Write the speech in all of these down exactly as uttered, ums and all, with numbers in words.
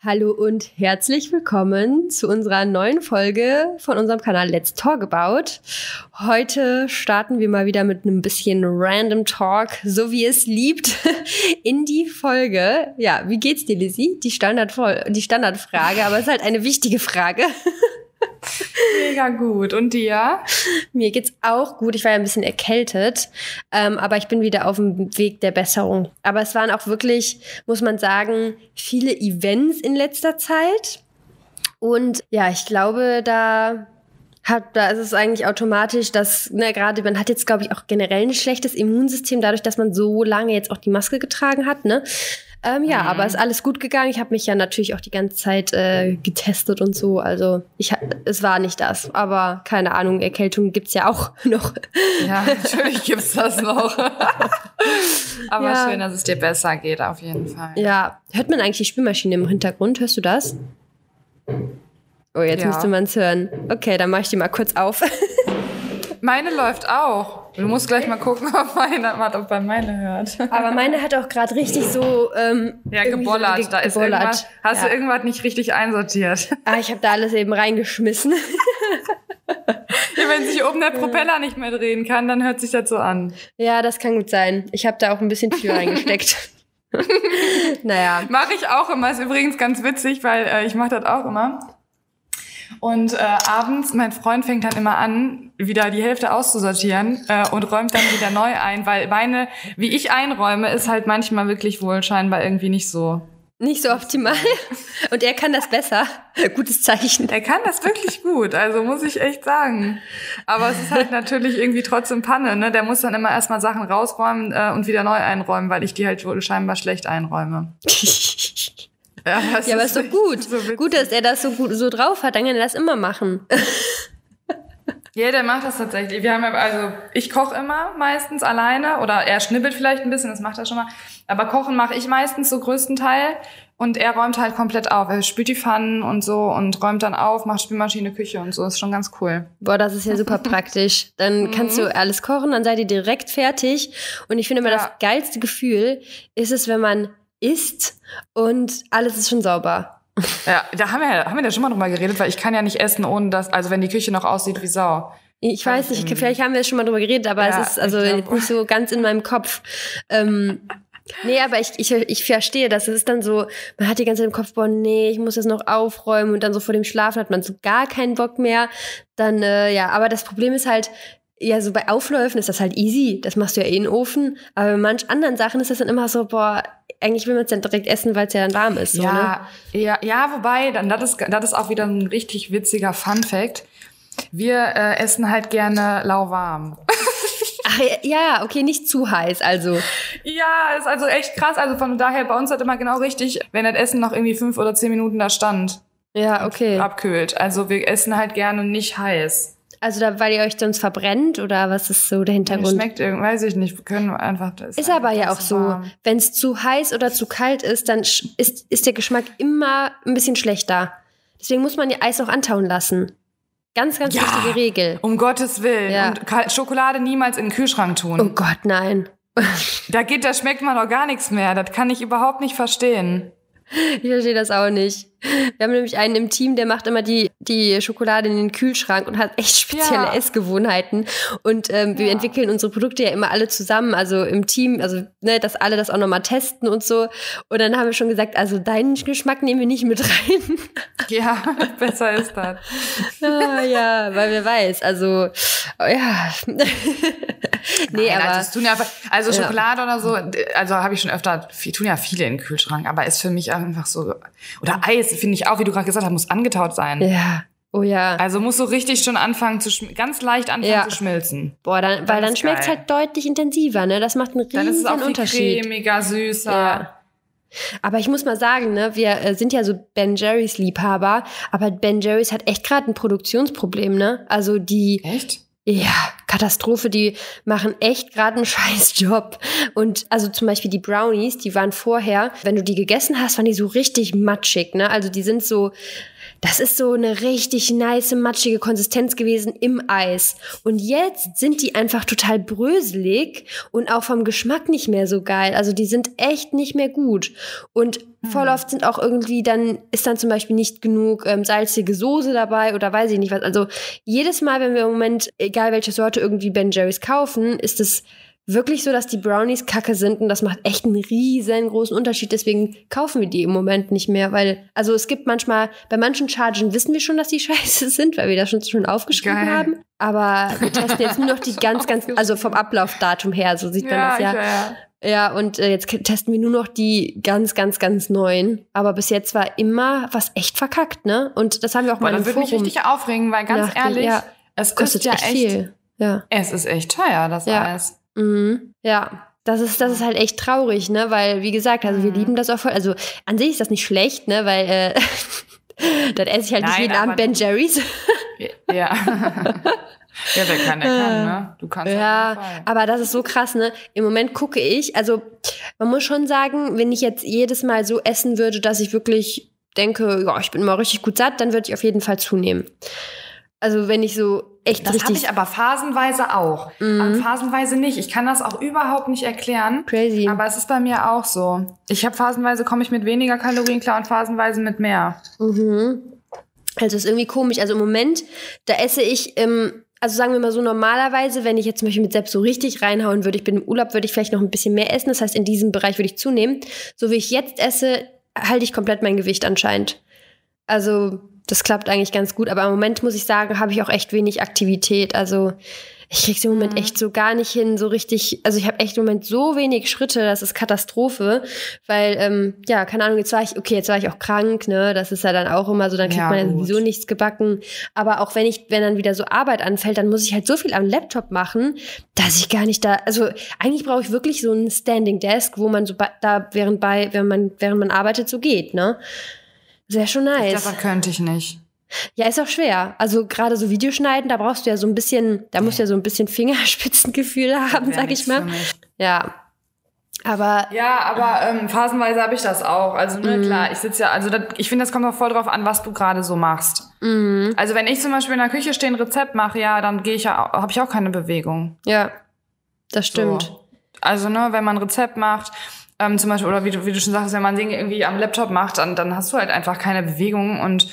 Hallo und herzlich willkommen zu unserer neuen Folge von unserem Kanal Let's Talk About. Heute starten wir mal wieder mit einem bisschen Random Talk, so wie es liebt, in die Folge. Ja, wie geht's dir, Lizzie? Die Standardfol- die Standardfrage, aber es ist halt eine wichtige Frage. Mega gut. Und dir? Mir geht's auch gut. Ich war ja ein bisschen erkältet, ähm, aber ich bin wieder auf dem Weg der Besserung. Aber es waren auch wirklich, muss man sagen, viele Events in letzter Zeit. Und ja, ich glaube, da hat, da ist es eigentlich automatisch, dass, ne, gerade man hat jetzt, glaube ich, auch generell ein schlechtes Immunsystem, dadurch, dass man so lange jetzt auch die Maske getragen hat, ne? Ähm, ja, mhm. Aber ist alles gut gegangen. Ich habe mich ja natürlich auch die ganze Zeit äh, getestet und so. Also ich, es war nicht das. Aber keine Ahnung, Erkältung gibt's ja auch noch. Ja, natürlich gibt's das noch. Aber ja. Schön, dass es dir besser geht, auf jeden Fall. Ja, hört man eigentlich die Spülmaschine im Hintergrund? Hörst du das? Oh, jetzt ja. Müsste man's hören. Okay, dann mache ich die mal kurz auf. Meine läuft auch. Du musst gleich mal gucken, ob meine, ob man meine hört. Aber meine hat auch gerade richtig so ähm, ja, gebollert. So ge- da ist gebollert. Irgendwas, hast ja. du irgendwas nicht richtig einsortiert? Ah, ich habe da alles eben reingeschmissen. Ja, wenn sich oben der Propeller nicht mehr drehen kann, dann hört sich das so an. Ja, das kann gut sein. Ich habe da auch ein bisschen viel reingesteckt. Naja. Mache ich auch immer. Ist übrigens ganz witzig, weil äh, ich mache das auch immer. Und äh, abends, mein Freund fängt dann immer an, wieder die Hälfte auszusortieren äh, und räumt dann wieder neu ein, weil meine, wie ich einräume, ist halt manchmal wirklich wohl scheinbar irgendwie nicht so. Nicht so optimal. Und er kann das besser. Gutes Zeichen. Er kann das wirklich gut, also muss ich echt sagen. Aber es ist halt natürlich irgendwie trotzdem Panne, ne? Der muss dann immer erstmal Sachen rausräumen äh, und wieder neu einräumen, weil ich die halt wohl scheinbar schlecht einräume. Ja, ja, aber ist doch gut. So gut, dass er das so gut so drauf hat, dann kann er das immer machen. Ja, der macht das tatsächlich. Wir haben ja, also ich koche immer meistens alleine oder er schnibbelt vielleicht ein bisschen, das macht er schon mal. Aber kochen mache ich meistens so größten Teil und er räumt halt komplett auf. Er spült die Pfannen und so und räumt dann auf, macht Spülmaschine, Küche und so. Ist schon ganz cool. Boah, das ist ja super praktisch. Dann kannst du alles kochen, dann seid ihr direkt fertig. Und ich finde immer, ja. Das geilste Gefühl ist es, wenn man isst und alles ist schon sauber. Ja, da haben wir, haben wir da schon mal drüber geredet, weil ich kann ja nicht essen, ohne dass, also wenn die Küche noch aussieht wie Sau. Ich kann weiß nicht, vielleicht haben wir schon mal drüber geredet, aber ja, es ist also jetzt nicht so ganz in meinem Kopf. Ähm, nee, aber ich, ich, ich verstehe das. Es ist dann so, man hat die ganze Zeit im Kopf, boah, nee, ich muss das noch aufräumen und dann so vor dem Schlafen hat man so gar keinen Bock mehr. Dann, äh, ja, aber das Problem ist halt, ja, so bei Aufläufen ist das halt easy. Das machst du ja eh in den Ofen. Aber bei manch anderen Sachen ist das dann immer so, boah, eigentlich will man es dann direkt essen, weil es ja dann warm ist. So, ja, ne? ja, ja, wobei, dann das ist, das ist auch wieder ein richtig witziger Fun-Fact. Wir äh, essen halt gerne lauwarm. Ach ja, okay, nicht zu heiß, also. Ja, ist also echt krass. Also von daher, bei uns hat immer genau richtig, wenn das Essen noch irgendwie fünf oder zehn Minuten da stand. Ja, okay. Abkühlt. Also wir essen halt gerne nicht heiß. Also da, weil ihr euch sonst verbrennt oder was ist so der Hintergrund? Schmeckt irgendwie, weiß ich nicht, wir können einfach das. Ist aber ja auch so, wenn es zu heiß oder zu kalt ist, dann ist, ist der Geschmack immer ein bisschen schlechter. Deswegen muss man ihr Eis auch antauen lassen. Ganz, ganz ja, wichtige Regel. Um Gottes Willen. Ja. Und Schokolade niemals in den Kühlschrank tun. Oh Gott, nein. Da geht, da schmeckt man doch gar nichts mehr. Das kann ich überhaupt nicht verstehen. Ich verstehe das auch nicht. Wir haben nämlich einen im Team, der macht immer die, die Schokolade in den Kühlschrank und hat echt spezielle ja. Essgewohnheiten. Und ähm, wir ja. entwickeln unsere Produkte ja immer alle zusammen, also im Team, also ne, dass alle das auch nochmal testen und so. Und dann haben wir schon gesagt, also deinen Geschmack nehmen wir nicht mit rein. Ja, besser ist das. Ah, ja, weil wer weiß, also oh, ja. Nee, Nein, aber das tun ja, also Schokolade ja. oder so, also habe ich schon öfter, tun ja viele in den Kühlschrank, aber ist für mich einfach so, oder Eis, finde ich auch, wie du gerade gesagt hast, muss angetaut sein. Ja, oh ja. Also muss so richtig schon anfangen zu, schm- ganz leicht anfangen ja. zu schmilzen. Boah, dann, weil dann schmeckt's halt deutlich intensiver, ne, das macht einen riesen Unterschied. Dann ist es auch viel Unterschied. cremiger, süßer. Ja. Aber ich muss mal sagen, ne, wir äh, sind ja so Ben Jerry's Liebhaber, aber Ben Jerry's hat echt gerade ein Produktionsproblem, ne? Also die Echt? Ja, Katastrophe, die machen echt gerade einen scheiß Job. Und also zum Beispiel die Brownies, die waren vorher, wenn du die gegessen hast, waren die so richtig matschig, ne? Also die sind so, das ist so eine richtig nice, matschige Konsistenz gewesen im Eis. Und jetzt sind die einfach total bröselig und auch vom Geschmack nicht mehr so geil. Also die sind echt nicht mehr gut. Und hm. voll oft sind auch irgendwie dann, ist dann zum Beispiel nicht genug ähm, salzige Soße dabei oder weiß ich nicht was. Also jedes Mal, wenn wir im Moment, egal welche Sorte, irgendwie Ben Jerry's kaufen, ist es wirklich so, dass die Brownies kacke sind und das macht echt einen riesengroßen Unterschied. Deswegen kaufen wir die im Moment nicht mehr, weil, also es gibt manchmal, bei manchen Chargen wissen wir schon, dass die scheiße sind, weil wir das schon, schon aufgeschrieben Geil. haben. Aber wir testen jetzt nur noch die ganz, ganz, also vom Ablaufdatum her, so sieht man ja, das ja. ja. Ja, und äh, jetzt testen wir nur noch die ganz, ganz, ganz neuen. Aber bis jetzt war immer was echt verkackt, ne? Und das haben wir auch Boah, mal im Forum. Das würde mich richtig aufregen, weil ganz ja, ehrlich, ja, es kostet ja echt viel. Ja. Es ist echt teuer, das ja. Eis. Mhm. Ja, das ist, das ist halt echt traurig, ne, weil, wie gesagt, also wir mhm. lieben das auch voll, also an sich ist das nicht schlecht, ne, weil, äh, dann esse ich halt Nein, nicht jeden Abend Ben Jerry's. Ja. Ja, wer kann, der kann, ne, du kannst ja, aber das ist so krass, ne, im Moment gucke ich, also man muss schon sagen, wenn ich jetzt jedes Mal so essen würde, dass ich wirklich denke, ja, ich bin mal richtig gut satt, dann würde ich auf jeden Fall zunehmen. Also wenn ich so echt das richtig... Das habe ich aber phasenweise auch. Mhm. Aber phasenweise nicht. Ich kann das auch überhaupt nicht erklären. Crazy. Aber es ist bei mir auch so. Ich habe phasenweise, komme ich mit weniger Kalorien klar und phasenweise mit mehr. Mhm. Also ist irgendwie komisch. Also im Moment, da esse ich... Ähm, also sagen wir mal so, normalerweise, wenn ich jetzt zum Beispiel mit selbst so richtig reinhauen würde, ich bin im Urlaub, würde ich vielleicht noch ein bisschen mehr essen. Das heißt, in diesem Bereich würde ich zunehmen. So wie ich jetzt esse, halte ich komplett mein Gewicht anscheinend. Also... Das klappt eigentlich ganz gut, aber im Moment, muss ich sagen, habe ich auch echt wenig Aktivität. Also ich krieg's im Moment mhm. echt so gar nicht hin, so richtig, also ich habe echt im Moment so wenig Schritte, das ist Katastrophe, weil, ähm, ja, keine Ahnung, jetzt war ich, okay, jetzt war ich auch krank, ne, das ist ja dann auch immer so, dann kriegt ja, man ja sowieso nichts gebacken, aber auch wenn ich, wenn dann wieder so Arbeit anfällt, dann muss ich halt so viel am Laptop machen, dass ich gar nicht da, also eigentlich brauche ich wirklich so ein Standing Desk, wo man so ba- da während bei, wenn man, während man arbeitet, so geht, ne. Das wäre schon nice. Ich glaube, das könnte ich nicht. Ja, ist auch schwer. Also gerade so Videoschneiden, da brauchst du ja so ein bisschen, da musst du ja so ein bisschen Fingerspitzengefühl haben, sag ich mal. Ja. Aber ja, aber ähm, phasenweise habe ich das auch. Also ne, mm. klar, ich sitze ja, also das, ich finde, das kommt auch voll drauf an, was du gerade so machst. Mm. Also wenn ich zum Beispiel in der Küche stehe, ein Rezept mache, ja, dann gehe ich ja, habe ich auch keine Bewegung. Ja, das stimmt. So. Also ne, wenn man ein Rezept macht, ähm, zum Beispiel, oder wie du, wie du schon sagst, wenn man Dinge irgendwie am Laptop macht, dann, dann hast du halt einfach keine Bewegung und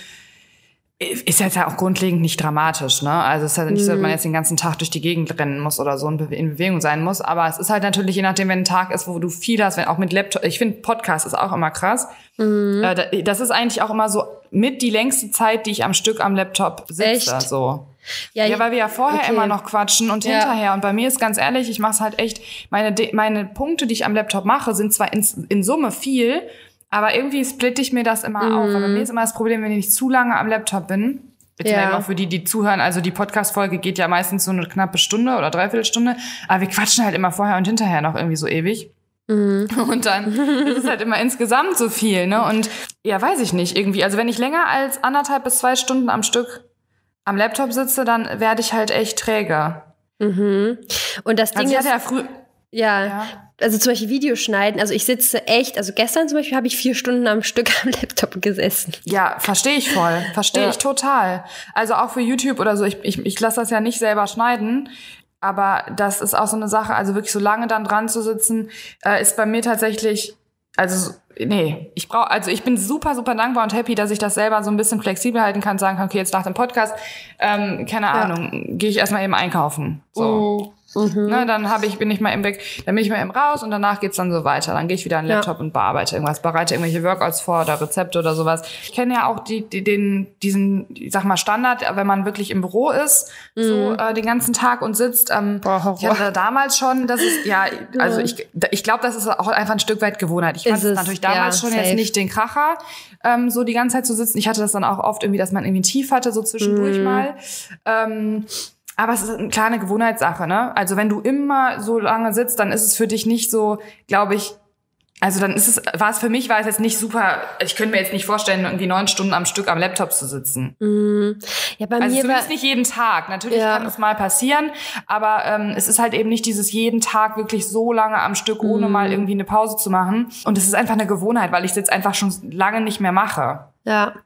ist jetzt ja auch grundlegend nicht dramatisch, ne? Also es ist halt nicht so, dass man jetzt den ganzen Tag durch die Gegend rennen muss oder so und in Bewegung sein muss. Aber es ist halt natürlich, je nachdem, wenn ein Tag ist, wo du viel hast, wenn auch mit Laptop, ich finde Podcast ist auch immer krass. Mhm. Äh, das ist eigentlich auch immer so mit die längste Zeit, die ich am Stück am Laptop sitze. Echt? So. Ja, ja, weil wir ja vorher okay. immer noch quatschen und ja. hinterher. Und bei mir ist ganz ehrlich, ich mache es halt echt, meine, meine Punkte, die ich am Laptop mache, sind zwar in, in Summe viel, aber irgendwie splitte ich mir das immer mm. auf. Aber bei mir ist immer das Problem, wenn ich nicht zu lange am Laptop bin. Jetzt ja. mal für die, die zuhören. Also die Podcast-Folge geht ja meistens so eine knappe Stunde oder dreiviertel Stunde. Aber wir quatschen halt immer vorher und hinterher noch irgendwie so ewig. Mm. Und dann ist es halt immer insgesamt so viel, ne? Und ja, weiß ich nicht irgendwie. Also wenn ich länger als anderthalb bis zwei Stunden am Stück am Laptop sitze, dann werde ich halt echt träge. Mhm. Und das Ding also ich ist... hatte ja früh... Ja, ja, also zum Beispiel Videoschneiden, also ich sitze echt, also gestern zum Beispiel habe ich vier Stunden am Stück am Laptop gesessen. Ja, verstehe ich voll, verstehe ja. ich total. Also auch für YouTube oder so, ich, ich, ich lasse das ja nicht selber schneiden, aber das ist auch so eine Sache, also wirklich so lange dann dran zu sitzen, äh, ist bei mir tatsächlich, also nee, ich brauche, also ich bin super, super dankbar und happy, dass ich das selber so ein bisschen flexibel halten kann, sagen kann, okay, jetzt nach dem Podcast, ähm, keine ja. Ahnung, gehe ich erstmal eben einkaufen, so. Oh. Mhm. Ne, dann habe ich, bin ich mal eben weg, dann bin ich mal eben raus und danach geht's dann so weiter. Dann gehe ich wieder an den Laptop ja. und bearbeite irgendwas, bereite irgendwelche Workouts vor oder Rezepte oder sowas. Ich kenne ja auch die, die, den, diesen, ich sag mal Standard, wenn man wirklich im Büro ist, mhm. so äh, den ganzen Tag und sitzt. Ähm, Boah, ich hatte damals schon, das ist, ja, also ich, ich glaube, das ist auch einfach ein Stück weit Gewohnheit. Ich fand es natürlich damals ja, schon safe. Jetzt nicht den Kracher, ähm, so die ganze Zeit zu sitzen. Ich hatte das dann auch oft irgendwie, dass man irgendwie ein Tief hatte, so zwischendurch mhm. mal. Ähm, Aber es ist eine kleine Gewohnheitssache, ne? Also wenn du immer so lange sitzt, dann ist es für dich nicht so, glaube ich, also dann ist es, war es für mich, war es jetzt nicht super, ich könnte mir jetzt nicht vorstellen, irgendwie neun Stunden am Stück am Laptop zu sitzen. Mm. Ja, bei also mir zumindest war, nicht jeden Tag. Natürlich ja. kann es mal passieren, aber ähm, es ist halt eben nicht dieses jeden Tag wirklich so lange am Stück, ohne mm. mal irgendwie eine Pause zu machen. Und es ist einfach eine Gewohnheit, weil ich es jetzt einfach schon lange nicht mehr mache. Ja,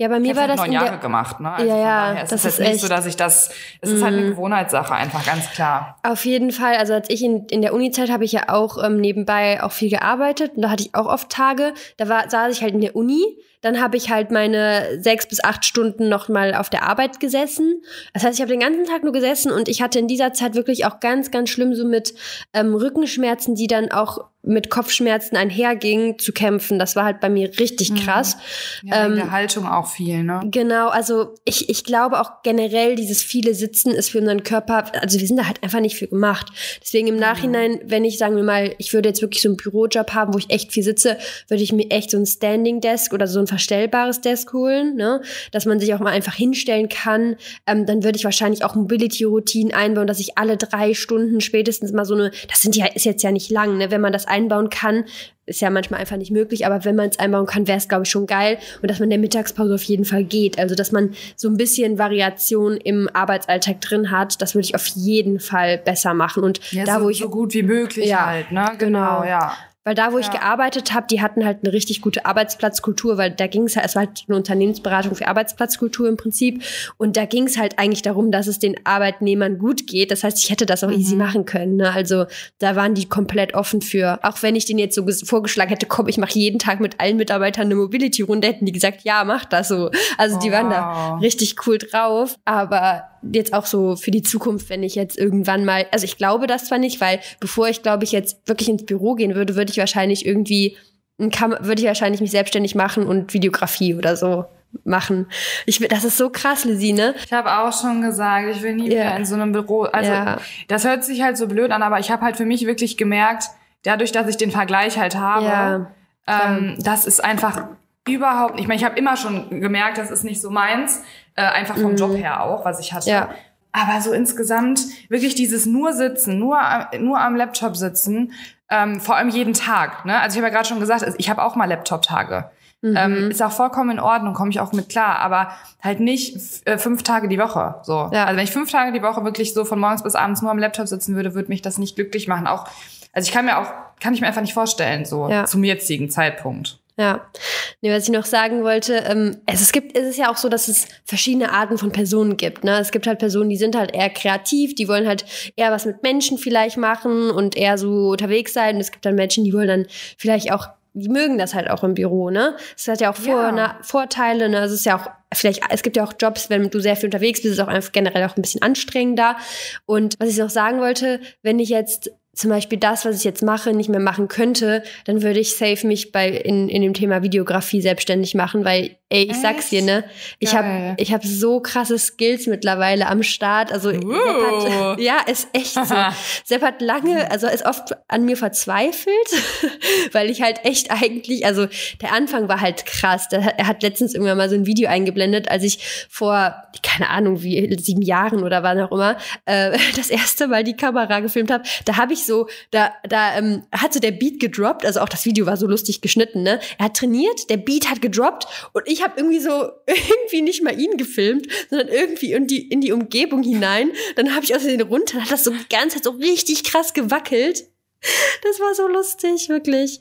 Ja, bei mir ich war das neun in Jahre der, gemacht, ne? Also ja, von ja, daher, es das ist ist jetzt nicht echt, so, dass ich das, es ist halt eine Gewohnheitssache, einfach ganz klar. Auf jeden Fall. Also als ich in, in der Uni-Zeit habe ich ja auch ähm, nebenbei auch viel gearbeitet und da hatte ich auch oft Tage, da war, saß ich halt in der Uni, dann habe ich halt meine sechs bis acht Stunden noch mal auf der Arbeit gesessen. Das heißt, ich habe den ganzen Tag nur gesessen und ich hatte in dieser Zeit wirklich auch ganz, ganz schlimm so mit ähm, Rückenschmerzen, die dann auch mit Kopfschmerzen einherging, zu kämpfen. Das war halt bei mir richtig krass. Ja, wegen ähm, der Haltung auch viel, ne? Genau, also ich, ich glaube auch generell, dieses viele Sitzen ist für unseren Körper, also wir sind da halt einfach nicht für gemacht. Deswegen im Nachhinein, wenn ich, sagen wir mal, ich würde jetzt wirklich so einen Bürojob haben, wo ich echt viel sitze, würde ich mir echt so ein Standing Desk oder so ein verstellbares Desk holen, ne? Dass man sich auch mal einfach hinstellen kann. Ähm, dann würde ich wahrscheinlich auch Mobility-Routinen einbauen, dass ich alle drei Stunden spätestens mal so eine, das sind ja, ist jetzt ja nicht lang, ne? Wenn man das einbauen kann, ist ja manchmal einfach nicht möglich, aber wenn man es einbauen kann, wäre es, glaube ich, schon geil. Und dass man in der Mittagspause auf jeden Fall geht. Also, dass man so ein bisschen Variation im Arbeitsalltag drin hat, das würde ich auf jeden Fall besser machen. Und ja, da, so, wo ich so gut wie möglich ja, halt, ne? Genau, genau. ja. Weil da, wo ich Ja. gearbeitet habe, die hatten halt eine richtig gute Arbeitsplatzkultur, weil da ging es halt, es war halt eine Unternehmensberatung für Arbeitsplatzkultur im Prinzip. Und da ging es halt eigentlich darum, dass es den Arbeitnehmern gut geht. Das heißt, ich hätte das auch mhm. easy machen können. Ne? Also da waren die komplett offen für. Auch wenn ich denen jetzt so ges- vorgeschlagen hätte, komm, ich mache jeden Tag mit allen Mitarbeitern eine Mobility-Runde, hätten die gesagt, ja, mach das so. Also die Oh. waren da richtig cool drauf. Aber jetzt auch so für die Zukunft, wenn ich jetzt irgendwann mal, also ich glaube das zwar nicht, weil bevor ich, glaube ich, jetzt wirklich ins Büro gehen würde, würde ich wahrscheinlich irgendwie, ein Kam- würde ich wahrscheinlich mich selbstständig machen und Videografie oder so machen. Ich, das ist so krass, Lizzie, ne? Ich habe auch schon gesagt, ich will nie Ja. wieder in so einem Büro, also Ja. das hört sich halt so blöd an, aber ich habe halt für mich wirklich gemerkt, dadurch, dass ich den Vergleich halt habe, Ja, ähm, das ist einfach überhaupt nicht, ich meine, ich habe immer schon gemerkt, das ist nicht so meins, äh, einfach vom Mhm. Job her auch, was ich hatte. Ja. Aber so insgesamt wirklich dieses nur sitzen, nur, nur am Laptop sitzen, ähm, vor allem jeden Tag. Ne? Also ich habe ja gerade schon gesagt, ich habe auch mal Laptop-Tage. Mhm. Ähm, ist auch vollkommen in Ordnung, komme ich auch mit klar, aber halt nicht f- äh, fünf Tage die Woche. So. Ja. Also wenn ich fünf Tage die Woche wirklich so von morgens bis abends nur am Laptop sitzen würde, würde mich das nicht glücklich machen. Auch, also ich kann mir auch, kann ich mir einfach nicht vorstellen, so Ja. zum jetzigen Zeitpunkt. Ja, nee, was ich noch sagen wollte, ähm, es, es gibt, es ist ja auch so, dass es verschiedene Arten von Personen gibt, ne? Es gibt halt Personen, die sind halt eher kreativ, die wollen halt eher was mit Menschen vielleicht machen und eher so unterwegs sein. Und es gibt dann Menschen, die wollen dann vielleicht auch, die mögen das halt auch im Büro, ne? Es hat ja auch Vor- Ja. Na, Vorteile, ne? Es ist ja auch, vielleicht, es gibt ja auch Jobs, wenn du sehr viel unterwegs bist, ist es auch einfach generell auch ein bisschen anstrengender. Und was ich noch sagen wollte, wenn ich jetzt zum Beispiel das, was ich jetzt mache, nicht mehr machen könnte, dann würde ich safe mich bei in, in dem Thema Videografie selbstständig machen, weil, ey, ich Echt? sag's dir, ne? Ich Geil. habe ich hab so krasse Skills mittlerweile am Start. Also Sepp hat, ja, ist echt so. Sepp hat lange, also ist oft an mir verzweifelt, weil ich halt echt eigentlich, also der Anfang war halt krass. Der, er hat letztens irgendwann mal so ein Video eingeblendet, als ich vor, keine Ahnung, wie sieben Jahren oder wann auch immer, äh, das erste Mal die Kamera gefilmt habe. Da habe ich so, da, da ähm, hat so der Beat gedroppt, also auch das Video war so lustig geschnitten, ne? Er hat trainiert, der Beat hat gedroppt und ich habe irgendwie so, irgendwie nicht mal ihn gefilmt, sondern irgendwie in die, in die Umgebung hinein. Dann habe ich aus Versehen runter, dann hat das so die ganze Zeit so richtig krass gewackelt. Das war so lustig, wirklich.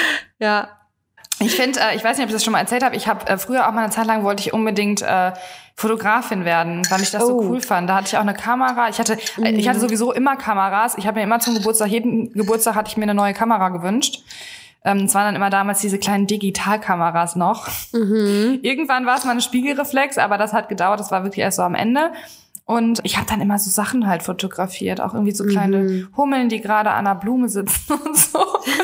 Ja. Ich finde, äh, ich weiß nicht, ob ich das schon mal erzählt habe, ich habe äh, früher auch mal eine Zeit lang wollte ich unbedingt äh, Fotografin werden, weil ich das so Oh. cool fand. Da hatte ich auch eine Kamera. Ich hatte, äh, ich hatte sowieso immer Kameras. Ich habe mir immer zum Geburtstag, jeden Geburtstag hatte ich mir eine neue Kamera gewünscht. Ähm, es waren dann immer damals diese kleinen Digitalkameras noch. Mhm. Irgendwann war es mal eine Spiegelreflex, aber das hat gedauert. Das war wirklich erst so am Ende. Und ich habe dann immer so Sachen halt fotografiert, auch irgendwie so kleine Mhm. Hummeln, die gerade an einer Blume sitzen und so.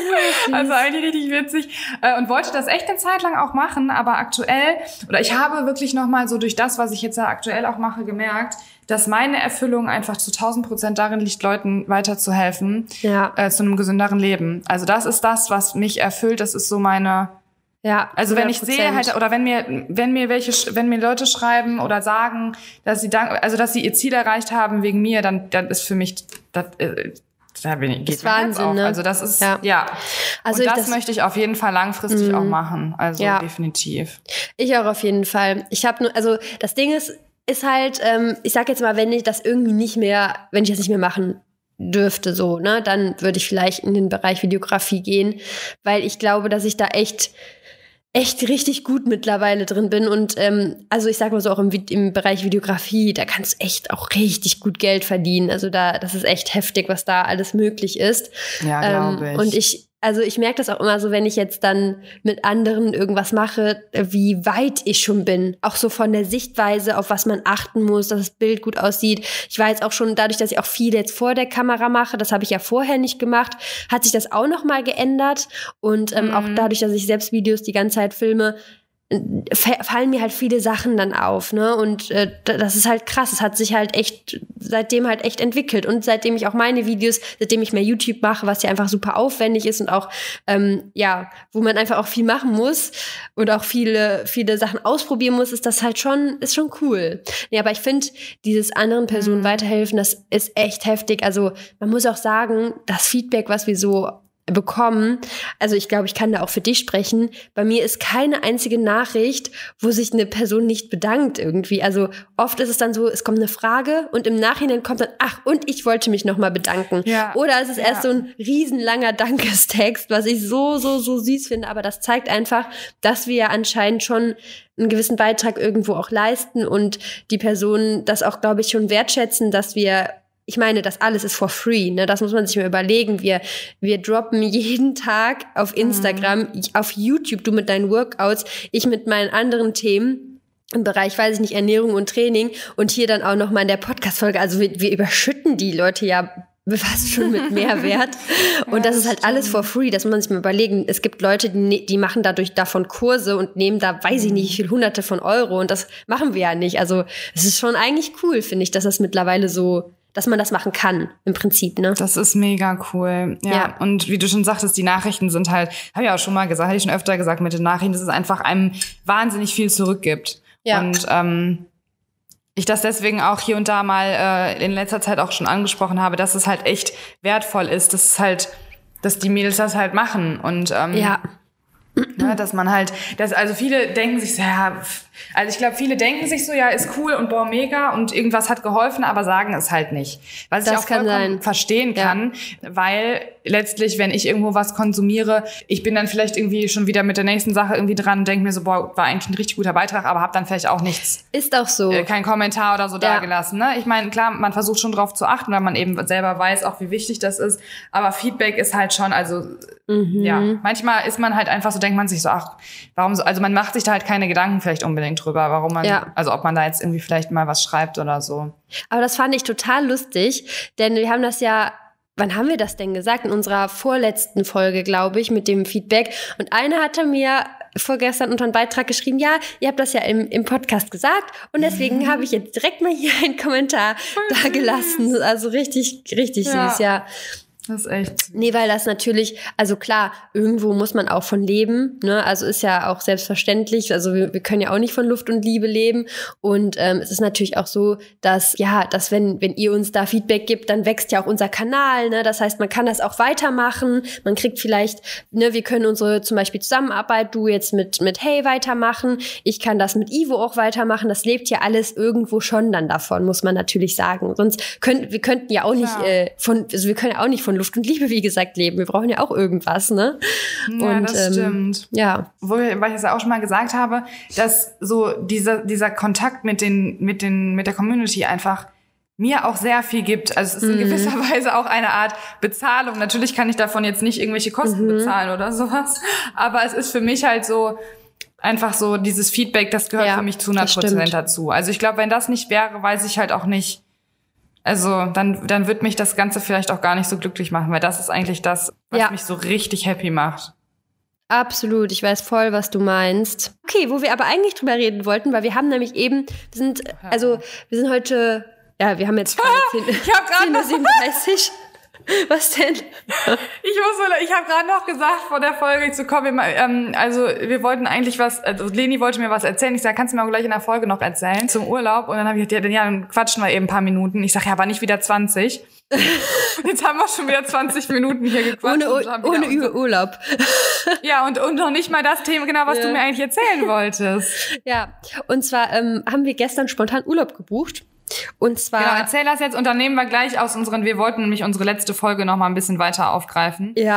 Also eigentlich richtig witzig. Äh, Und wollte das echt eine Zeit lang auch machen, aber aktuell, oder ich habe wirklich nochmal so durch das, was ich jetzt ja aktuell auch mache, gemerkt, dass meine Erfüllung einfach zu tausend Prozent darin liegt, Leuten weiterzuhelfen, Ja. äh, zu einem gesünderen Leben. Also das ist das, was mich erfüllt. Das ist so meine... Ja, Also wenn ich hundert sehe Prozent. halt, oder wenn mir, wenn mir welche, sch- wenn mir Leute schreiben oder sagen, dass sie dank, also dass sie ihr Ziel erreicht haben wegen mir, dann, dann ist für mich, das, äh, da bin ich, geht ist mein Herz Wahnsinn, auf. ne? Also das ist, Ja. ja. Also Und ich das, das- möchte ich auf jeden Fall langfristig auch machen. Also Ja. definitiv. Ich auch auf jeden Fall. Ich habe nur, also das Ding ist, ist halt, ähm, ich sag jetzt mal, wenn ich das irgendwie nicht mehr, wenn ich das nicht mehr machen dürfte, so, ne, dann würde ich vielleicht in den Bereich Videografie gehen, weil ich glaube, dass ich da echt echt richtig gut mittlerweile drin bin und ähm, also ich sag mal so auch im, im Bereich Videografie, da kannst du echt auch richtig gut Geld verdienen. Also da, das ist echt heftig, was da alles möglich ist. Ja, glaube ähm, ich. Und ich Also ich merke das auch immer so, wenn ich jetzt dann mit anderen irgendwas mache, wie weit ich schon bin. Auch so von der Sichtweise, auf was man achten muss, dass das Bild gut aussieht. Ich war jetzt auch schon, dadurch, dass ich auch viel jetzt vor der Kamera mache, das habe ich ja vorher nicht gemacht, hat sich das auch nochmal geändert. Und ähm, mhm. auch dadurch, dass ich selbst Videos die ganze Zeit filme, fallen mir halt viele Sachen dann auf, ne? Und äh, das ist halt krass. Es hat sich halt echt seitdem halt echt entwickelt. Und seitdem ich auch meine Videos, seitdem ich mehr YouTube mache, was ja einfach super aufwendig ist und auch, ähm, ja, wo man einfach auch viel machen muss und auch viele, viele Sachen ausprobieren muss, ist das halt schon, ist schon cool. Ja, aber ich finde, dieses anderen Personen mhm. weiterhelfen, das ist echt heftig. Also man muss auch sagen, das Feedback, was wir so bekommen, also ich glaube, ich kann da auch für dich sprechen, bei mir ist keine einzige Nachricht, wo sich eine Person nicht bedankt irgendwie. Also oft ist es dann so, es kommt eine Frage und im Nachhinein kommt dann, ach, und ich wollte mich nochmal bedanken. Ja. Oder es ist ja. erst so ein riesenlanger Dankestext, was ich so, so, so süß finde, aber das zeigt einfach, dass wir ja anscheinend schon einen gewissen Beitrag irgendwo auch leisten und die Personen das auch, glaube ich, schon wertschätzen, dass wir Ich meine, das alles ist for free, ne? Das muss man sich mal überlegen. Wir, wir droppen jeden Tag auf Instagram, mhm. auf YouTube, du mit deinen Workouts, ich mit meinen anderen Themen im Bereich, weiß ich nicht, Ernährung und Training und hier dann auch noch mal in der Podcast-Folge. Also wir, wir überschütten die Leute ja fast schon mit Mehrwert. Und ja, das ist halt stimmt. alles for free. Das muss man sich mal überlegen. Es gibt Leute, die, die machen dadurch davon Kurse und nehmen da, weiß ich nicht, wie viel Hunderte von Euro. Und das machen wir ja nicht. Also es ist schon eigentlich cool, finde ich, dass das mittlerweile so, dass man das machen kann, im Prinzip, ne? Das ist mega cool. Ja, ja. Und wie du schon sagtest, die Nachrichten sind halt, habe ich auch schon mal gesagt, hatte ich schon öfter gesagt mit den Nachrichten, dass es einfach einem wahnsinnig viel zurückgibt. Ja. Und ähm, ich das deswegen auch hier und da mal äh, in letzter Zeit auch schon angesprochen habe, dass es halt echt wertvoll ist, dass es halt, dass die Mädels das halt machen. Und ähm, ja. Ja, dass man halt, dass, also viele denken sich so, ja, also ich glaube, viele denken sich so, ja, ist cool und boah, mega und irgendwas hat geholfen, aber sagen es halt nicht. Was das ich auch vollkommen sein. verstehen kann, ja. weil letztlich, wenn ich irgendwo was konsumiere, ich bin dann vielleicht irgendwie schon wieder mit der nächsten Sache irgendwie dran und denke mir so, boah, war eigentlich ein richtig guter Beitrag, aber hab dann vielleicht auch nichts. Ist auch so. Äh, kein Kommentar oder so ja. dagelassen, ne? Ich meine, klar, man versucht schon drauf zu achten, weil man eben selber weiß auch, wie wichtig das ist, aber Feedback ist halt schon, also, mhm. ja, manchmal ist man halt einfach so, denkt man sich so, ach, warum so, also man macht sich da halt keine Gedanken vielleicht unbedingt drüber, warum man, ja. also ob man da jetzt irgendwie vielleicht mal was schreibt oder so. Aber das fand ich total lustig, denn wir haben das ja, wann haben wir das denn gesagt? In unserer vorletzten Folge, glaube ich, mit dem Feedback. Und einer hatte mir vorgestern unter einen Beitrag geschrieben, ja, ihr habt das ja im, im Podcast gesagt und deswegen mhm. habe ich jetzt direkt mal hier einen Kommentar da gelassen. Also richtig, richtig ja. süß, ja. Das ist echt. Nee, weil das natürlich, also klar, irgendwo muss man auch von leben, ne? Also ist ja auch selbstverständlich. Also wir, wir können ja auch nicht von Luft und Liebe leben. Und ähm, es ist natürlich auch so, dass, ja, dass wenn, wenn ihr uns da Feedback gibt, dann wächst ja auch unser Kanal, ne? Das heißt, man kann das auch weitermachen. Man kriegt vielleicht, ne, wir können unsere zum Beispiel Zusammenarbeit, du jetzt mit, mit Hey weitermachen. Ich kann das mit Ivo auch weitermachen. Das lebt ja alles irgendwo schon dann davon, muss man natürlich sagen. Sonst können, wir könnten ja auch nicht, ja. äh, von, also wir können ja auch nicht von Luft und Liebe, wie gesagt, leben. Wir brauchen ja auch irgendwas, ne? Ja, und, das ähm, stimmt. Ja. Weil ich es ja auch schon mal gesagt habe, dass so dieser, dieser Kontakt mit den, mit den, mit der Community einfach mir auch sehr viel gibt. Also es ist in mhm. gewisser Weise auch eine Art Bezahlung. Natürlich kann ich davon jetzt nicht irgendwelche Kosten mhm. bezahlen oder sowas. Aber es ist für mich halt so, einfach so dieses Feedback, das gehört ja, für mich zu hundert Prozent dazu. Also ich glaube, wenn das nicht wäre, weiß ich halt auch nicht, also dann, dann wird mich das Ganze vielleicht auch gar nicht so glücklich machen, weil das ist eigentlich das, was ja. mich so richtig happy macht. Absolut, ich weiß voll, was du meinst. Okay, wo wir aber eigentlich drüber reden wollten, weil wir haben nämlich eben, wir sind, also wir sind heute, ja, wir haben jetzt gerade zehn Uhr siebenunddreißig. Was denn? Ich muss, ich habe gerade noch gesagt, vor der Folge zu kommen, ähm, also wir wollten eigentlich was, also Leni wollte mir was erzählen. Ich sage, kannst du mir auch gleich in der Folge noch erzählen zum Urlaub? Und dann habe ich gesagt, ja, dann quatschen wir eben ein paar Minuten. Ich sage, ja, aber nicht wieder zwanzig. Jetzt haben wir schon wieder zwanzig Minuten hier gequatscht. Ohne, ohne über Urlaub. Ja, und, und noch nicht mal das Thema, genau, was ja. du mir eigentlich erzählen wolltest. Ja, und zwar ähm, haben wir gestern spontan Urlaub gebucht. Und zwar. Genau, erzähl das jetzt und dann nehmen wir gleich aus unseren, wir wollten nämlich unsere letzte Folge noch mal ein bisschen weiter aufgreifen. Ja,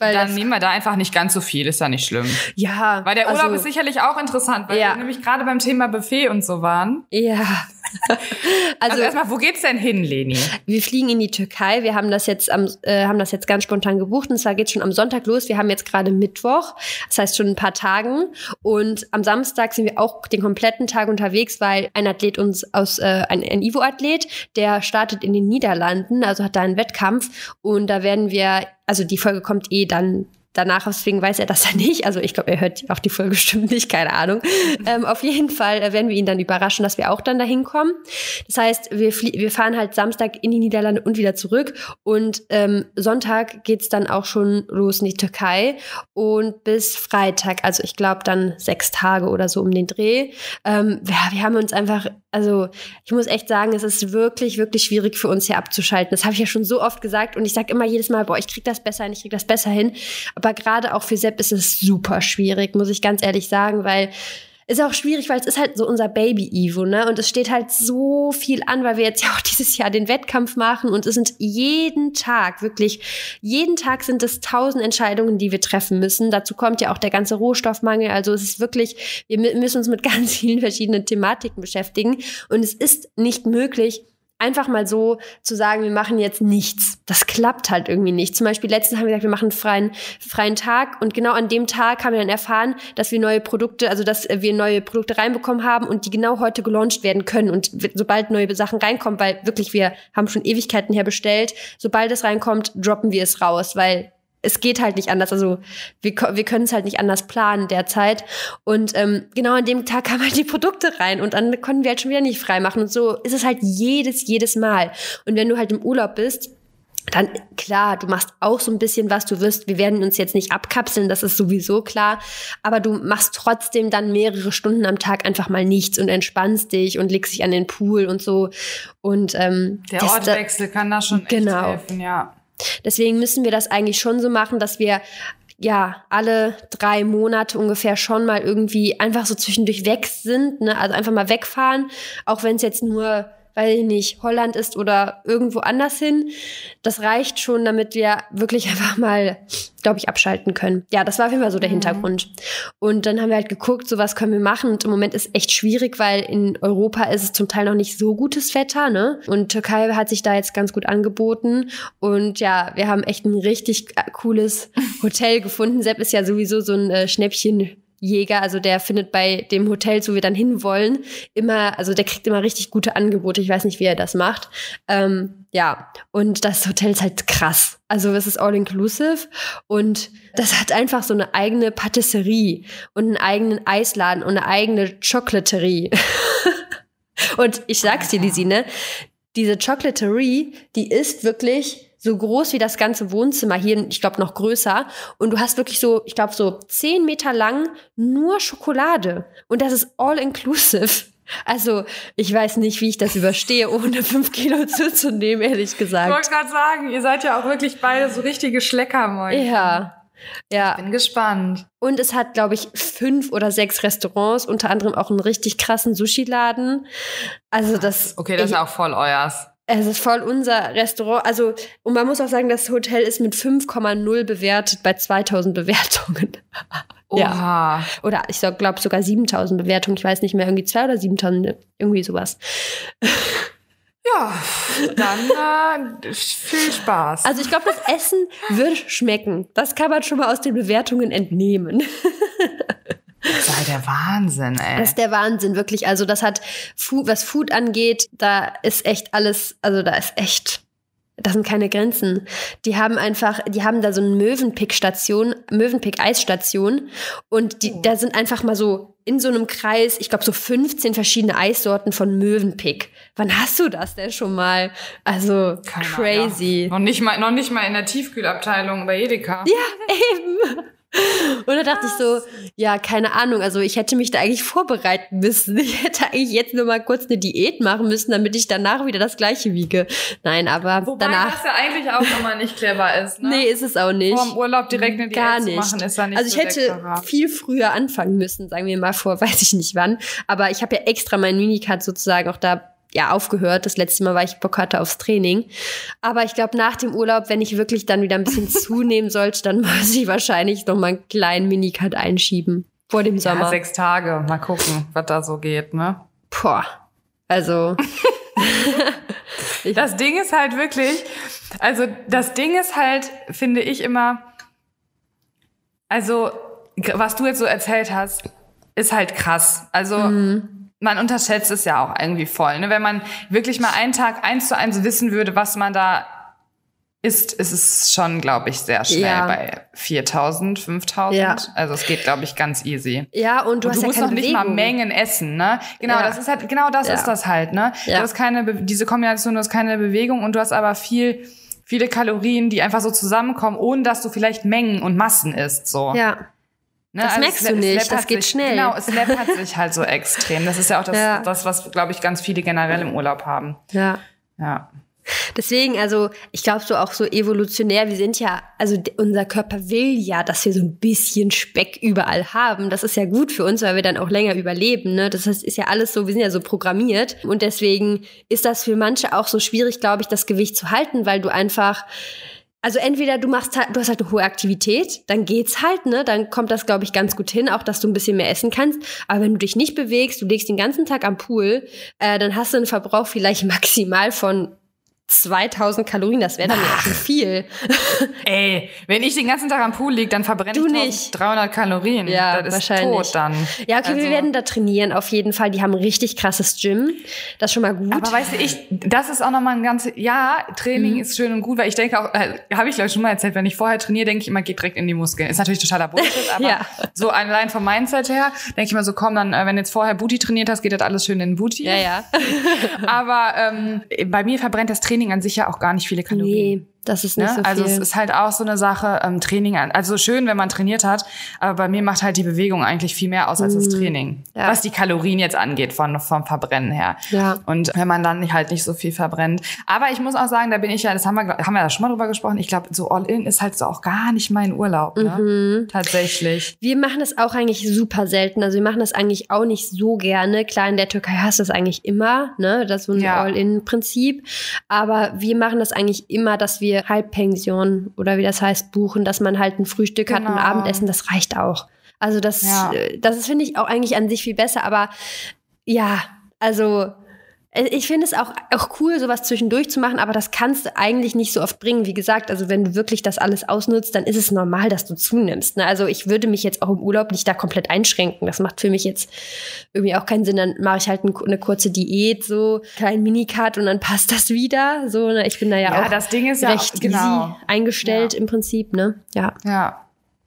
Weil Dann das, nehmen wir da einfach nicht ganz so viel, ist ja nicht schlimm. ja. Weil der Urlaub also, ist sicherlich auch interessant, weil ja. wir nämlich gerade beim Thema Buffet und so waren. Ja. Also, Also, erstmal, wo geht's denn hin, Leni? wir fliegen in die Türkei. Wir haben das jetzt am, äh, haben das jetzt ganz spontan gebucht. Und zwar geht's schon am Sonntag los. Wir haben jetzt gerade Mittwoch. Das heißt schon ein paar Tagen. Und am Samstag sind wir auch den kompletten Tag unterwegs, weil ein Athlet uns aus, äh, ein, ein Ivo-Athlet, der startet in den Niederlanden, also hat da einen Wettkampf. Und da werden wir, also die Folge kommt eh dann danach, deswegen weiß er das ja nicht. Also ich glaube, er hört auch die Folge bestimmt nicht, keine Ahnung. ähm, auf jeden Fall äh, werden wir ihn dann überraschen, dass wir auch dann dahin kommen. Das heißt, wir, flie- wir fahren halt Samstag in die Niederlande und wieder zurück. Und ähm, Sonntag geht's dann auch schon los in die Türkei. Und bis Freitag, also ich glaube dann sechs Tage oder so um den Dreh. Ähm, ja, wir haben uns einfach, also ich muss echt sagen, es ist wirklich, wirklich schwierig für uns hier abzuschalten. Das habe ich ja schon so oft gesagt. Und ich sage immer jedes Mal, boah, ich krieg das besser hin, ich krieg das besser hin. Aber gerade auch für Sepp ist es super schwierig, muss ich ganz ehrlich sagen, weil es ist auch schwierig, weil es ist halt so unser Baby-Ivo, ne? Und es steht halt so viel an, weil wir jetzt ja auch dieses Jahr den Wettkampf machen und es sind jeden Tag, wirklich, jeden Tag sind es tausend Entscheidungen, die wir treffen müssen. Dazu kommt ja auch der ganze Rohstoffmangel. Also es ist wirklich, wir müssen uns mit ganz vielen verschiedenen Thematiken beschäftigen und es ist nicht möglich, einfach mal so zu sagen, wir machen jetzt nichts. Das klappt halt irgendwie nicht. Zum Beispiel letztens haben wir gesagt, wir machen einen freien, freien Tag und genau an dem Tag haben wir dann erfahren, dass wir neue Produkte, also dass wir neue Produkte reinbekommen haben und die genau heute gelauncht werden können. Und sobald neue Sachen reinkommen, weil wirklich wir haben schon Ewigkeiten her bestellt, sobald es reinkommt, droppen wir es raus, weil es geht halt nicht anders, also wir, wir können es halt nicht anders planen derzeit. Und ähm, genau an dem Tag kamen halt die Produkte rein und dann konnten wir halt schon wieder nicht frei machen. Und so ist es halt jedes, jedes Mal. Und wenn du halt im Urlaub bist, dann, klar, du machst auch so ein bisschen was, du wirst, wir werden uns jetzt nicht abkapseln, das ist sowieso klar, aber du machst trotzdem dann mehrere Stunden am Tag einfach mal nichts und entspannst dich und legst dich an den Pool und so. Und ähm, der Ortwechsel kann da schon genau. echt helfen, ja. Deswegen müssen wir das eigentlich schon so machen, dass wir ja alle drei Monate ungefähr schon mal irgendwie einfach so zwischendurch weg sind, ne? Also einfach mal wegfahren, auch wenn es jetzt nur, weiß ich nicht, Holland ist oder irgendwo anders hin. Das reicht schon, damit wir wirklich einfach mal, glaube ich, abschalten können. Ja, das war auf jeden Fall so der mhm. Hintergrund. Und dann haben wir halt geguckt, so was können wir machen. Und im Moment ist echt schwierig, weil in Europa ist es zum Teil noch nicht so gutes Wetter, ne? Und Türkei hat sich da jetzt ganz gut angeboten. Und ja, wir haben echt ein richtig cooles Hotel gefunden. Sepp ist ja sowieso so ein äh, Schnäppchen Jäger, also der findet bei dem Hotel, wo wir dann hinwollen, immer, also der kriegt immer richtig gute Angebote. Ich weiß nicht, wie er das macht. Ähm, ja, und das Hotel ist halt krass. Also es ist all-inclusive und das hat einfach so eine eigene Patisserie und einen eigenen Eisladen und eine eigene Chocolaterie. Und ich sag's dir, Lisi, ne? Diese Chocolaterie, die ist wirklich so groß wie das ganze Wohnzimmer hier, ich glaube noch größer. Und du hast wirklich so, ich glaube so zehn Meter lang nur Schokolade. Und das ist all inclusive. Also ich weiß nicht, wie ich das überstehe, ohne fünf Kilo zuzunehmen, ehrlich gesagt. Ich wollte gerade sagen, ihr seid ja auch wirklich beide so richtige Schleckermäuse. Ja. Ja. Ich bin gespannt. Und es hat, glaube ich, fünf oder sechs Restaurants, unter anderem auch einen richtig krassen Sushi-Laden. Also das. Okay, das ich, ist auch voll euers. Es ist voll unser Restaurant. Also, und man muss auch sagen, das Hotel ist mit fünf Komma null bewertet bei zweitausend Bewertungen. Oha. Ja. Oder ich glaube sogar siebentausend Bewertungen. Ich weiß nicht mehr, irgendwie zwei oder siebentausend, irgendwie sowas. Ja, dann äh, viel Spaß. Also ich glaube, das Essen wird schmecken. Das kann man schon mal aus den Bewertungen entnehmen. Das ist halt der Wahnsinn, ey. Das ist der Wahnsinn, wirklich. Also das hat, Food, was Food angeht, da ist echt alles, also da ist echt, das sind keine Grenzen. Die haben einfach, die haben da so eine Mövenpick-Station, Mövenpick-Eisstation und die, oh. da sind einfach mal so in so einem Kreis, ich glaube so fünfzehn verschiedene Eissorten von Mövenpick. Wann hast du das denn schon mal? Also keine crazy. Ja. Noch nicht mal, noch nicht mal in der Tiefkühlabteilung bei Edeka. Ja, eben. Und da dachte ich so, ja, keine Ahnung, also ich hätte mich da eigentlich vorbereiten müssen. Ich hätte eigentlich jetzt nur mal kurz eine Diät machen müssen, damit ich danach wieder das Gleiche wiege. Nein, aber Wobei danach... das ja eigentlich auch immer nicht clever ist, ne? Nee, ist es auch nicht. Vor dem Urlaub direkt eine Diät Gar zu nicht. machen, ist ja nicht Also ich so hätte deklarabel. viel früher anfangen müssen, sagen wir mal vor, weiß ich nicht wann. Aber ich habe ja extra mein Minicard sozusagen auch da ja aufgehört. Das letzte Mal, weil ich Bock hatte aufs Training. Aber ich glaube, nach dem Urlaub, wenn ich wirklich dann wieder ein bisschen zunehmen sollte, dann muss ich wahrscheinlich noch mal einen kleinen Minicut einschieben. Vor dem Sommer. Ja, sechs Tage. Mal gucken, was da so geht, ne? Boah. Also. Das Ding ist halt wirklich, also das Ding ist halt, finde ich immer, also was du jetzt so erzählt hast, ist halt krass. Also mhm. man unterschätzt es ja auch irgendwie voll. Ne? Wenn man wirklich mal einen Tag eins zu eins wissen würde, was man da ist, ist es schon, glaube ich, sehr schnell ja. bei viertausend, fünftausend. Ja. Also es geht, glaube ich, ganz easy. Ja, und du und hast du ja musst keine noch nicht Bewegung. mal Mengen essen, ne? Genau, ja. das ist halt, genau das ja. ist das halt, ne? Ja. Du hast keine, Be- diese Kombination, du hast keine Bewegung und du hast aber viel, viele Kalorien, die einfach so zusammenkommen, ohne dass du vielleicht Mengen und Massen isst, so. Ja. Ne? Das also merkst es, du nicht, es das geht sich, schnell. Genau, es läppert sich halt so extrem. Das ist ja auch das, ja. das was, glaube ich, ganz viele generell im Urlaub haben. Ja. Ja. Deswegen, also ich glaube so auch so evolutionär, wir sind ja, also d- unser Körper will ja, dass wir so ein bisschen Speck überall haben. Das ist ja gut für uns, weil wir dann auch länger überleben, ne? Das heißt, ist ja alles so, wir sind ja so programmiert. Und deswegen ist das für manche auch so schwierig, glaube ich, das Gewicht zu halten, weil du einfach, also entweder du machst halt, du hast halt eine hohe Aktivität, dann geht's halt, ne? Dann kommt das, glaube ich, ganz gut hin, auch dass du ein bisschen mehr essen kannst. Aber wenn du dich nicht bewegst, du legst den ganzen Tag am Pool, äh, dann hast du einen Verbrauch vielleicht maximal von zweitausend Kalorien, das wäre dann ja schon viel. Ey, wenn ich den ganzen Tag am Pool liege, dann verbrenne Du ich nicht. dreihundert Kalorien. Ja, das ist wahrscheinlich. tot dann. Ja, okay, also, wir werden da trainieren, auf jeden Fall. Die haben ein richtig krasses Gym. Das ist schon mal gut. Aber weißt du, ich, das ist auch nochmal ein ganz, ja, Training mhm. ist schön und gut, weil ich denke auch, äh, habe ich glaube ich schon mal erzählt, wenn ich vorher trainiere, denke ich immer, geht direkt in die Muskeln. Ist natürlich totaler Bullshit, aber ja. so allein vom Mindset her, denke ich mal so, komm, dann, äh, wenn du jetzt vorher Booty trainiert hast, geht das alles schön in den Booty. Ja, ja. Aber ähm, bei mir verbrennt das Training an sich ja auch gar nicht viele Kalorien. Nee, das ist nicht ne? so viel. Also es ist halt auch so eine Sache, ähm, Training, also schön, wenn man trainiert hat, aber bei mir macht halt die Bewegung eigentlich viel mehr aus als das Training. Ja. Was die Kalorien jetzt angeht, von, vom Verbrennen her. Ja. Und wenn man dann halt nicht so viel verbrennt. Aber ich muss auch sagen, da bin ich ja, das haben wir, haben wir ja schon mal drüber gesprochen, ich glaube, so All-In ist halt so auch gar nicht mein Urlaub, ne? Mhm. Tatsächlich. Wir machen das auch eigentlich super selten. Also wir machen das eigentlich auch nicht so gerne. Klar, in der Türkei hast du das eigentlich immer, ne? Das ist so ein Ja. All-In-Prinzip. Aber wir machen das eigentlich immer, dass wir Halbpension oder wie das heißt, buchen, dass man halt ein Frühstück Genau. hat, ein Abendessen, das reicht auch. Also das, Ja. das ist, finde ich, auch eigentlich an sich viel besser. Aber ja, also ich finde es auch, auch cool, sowas zwischendurch zu machen, aber das kannst du eigentlich nicht so oft bringen. Wie gesagt, also wenn du wirklich das alles ausnutzt, dann ist es normal, dass du zunimmst. Ne? Also ich würde mich jetzt auch im Urlaub nicht da komplett einschränken. Das macht für mich jetzt irgendwie auch keinen Sinn. Dann mache ich halt ein, eine kurze Diät, so kleinen Minicut und dann passt das wieder. So, ne? Ich bin da ja, Ja, auch das Ding ist ja recht auch, genau. easy eingestellt Ja. im Prinzip. Ne? Ja. Ja.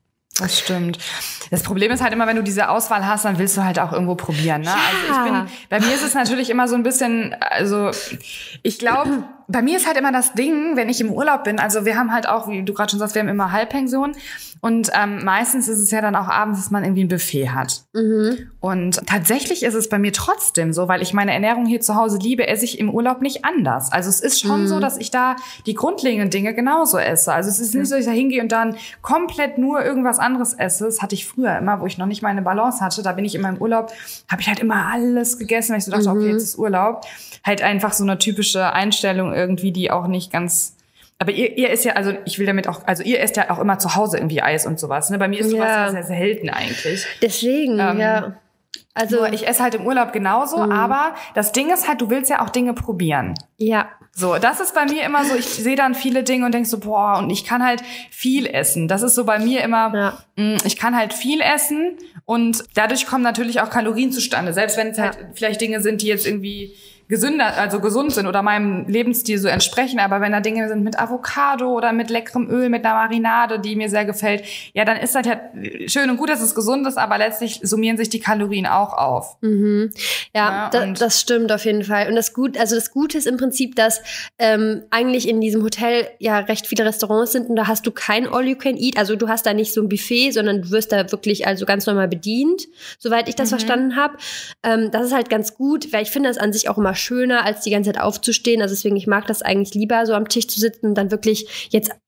Das stimmt. Das Problem ist halt immer, wenn du diese Auswahl hast, dann willst du halt auch irgendwo probieren. Ne? Ja. Also ich bin, bei mir ist es natürlich immer so ein bisschen, also ich glaube, bei mir ist halt immer das Ding, wenn ich im Urlaub bin, also wir haben halt auch, wie du gerade schon sagst, wir haben immer Halbpension und ähm, meistens ist es ja dann auch abends, dass man irgendwie ein Buffet hat. Mhm. Und tatsächlich ist es bei mir trotzdem so, weil ich meine Ernährung hier zu Hause liebe, esse ich im Urlaub nicht anders. Also es ist schon Mhm. so, dass ich da die grundlegenden Dinge genauso esse. Also es ist nicht so, dass ich da hingehe und dann komplett nur irgendwas anderes esse. Das hatte ich früher immer, wo ich noch nicht meine Balance hatte. Da bin ich immer im Urlaub, habe ich halt immer alles gegessen, weil ich so dachte, Mhm. okay, jetzt ist Urlaub. Halt einfach so eine typische Einstellung irgendwie, die auch nicht ganz... Aber ihr, ihr isst ja, also ich will damit auch, also ihr esst ja auch immer zu Hause irgendwie Eis und sowas. Ne? Bei mir ist sowas Ja. ja sehr selten eigentlich. Deswegen, Ähm, ja. Also, Nur ich esse halt im Urlaub genauso, Mhm. aber das Ding ist halt, du willst ja auch Dinge probieren. ja. So, das ist bei mir immer so, ich sehe dann viele Dinge und denk so, boah, und ich kann halt viel essen. Das ist so bei mir immer, Ja. mh, ich kann halt viel essen und dadurch kommen natürlich auch Kalorien zustande. Selbst wenn es Ja. halt vielleicht Dinge sind, die jetzt irgendwie gesünder, also gesund sind oder meinem Lebensstil so entsprechen, aber wenn da Dinge sind mit Avocado oder mit leckerem Öl, mit einer Marinade, die mir sehr gefällt, ja, dann ist das ja schön und gut, dass es gesund ist, aber letztlich summieren sich die Kalorien auch auf. Mhm. Ja, Ja, da, und- das stimmt auf jeden Fall. Und das gut, also das Gute ist im Prinzip, dass ähm, eigentlich in diesem Hotel ja recht viele Restaurants sind und da hast du kein All-You-Can-Eat. Also du hast da nicht so ein Buffet, sondern du wirst da wirklich also ganz normal bedient, soweit ich das Mhm. verstanden habe. Ähm, das ist halt ganz gut, weil ich finde das an sich auch immer schöner, als die ganze Zeit aufzustehen. Also deswegen, ich mag das eigentlich lieber, so am Tisch zu sitzen und dann wirklich jetzt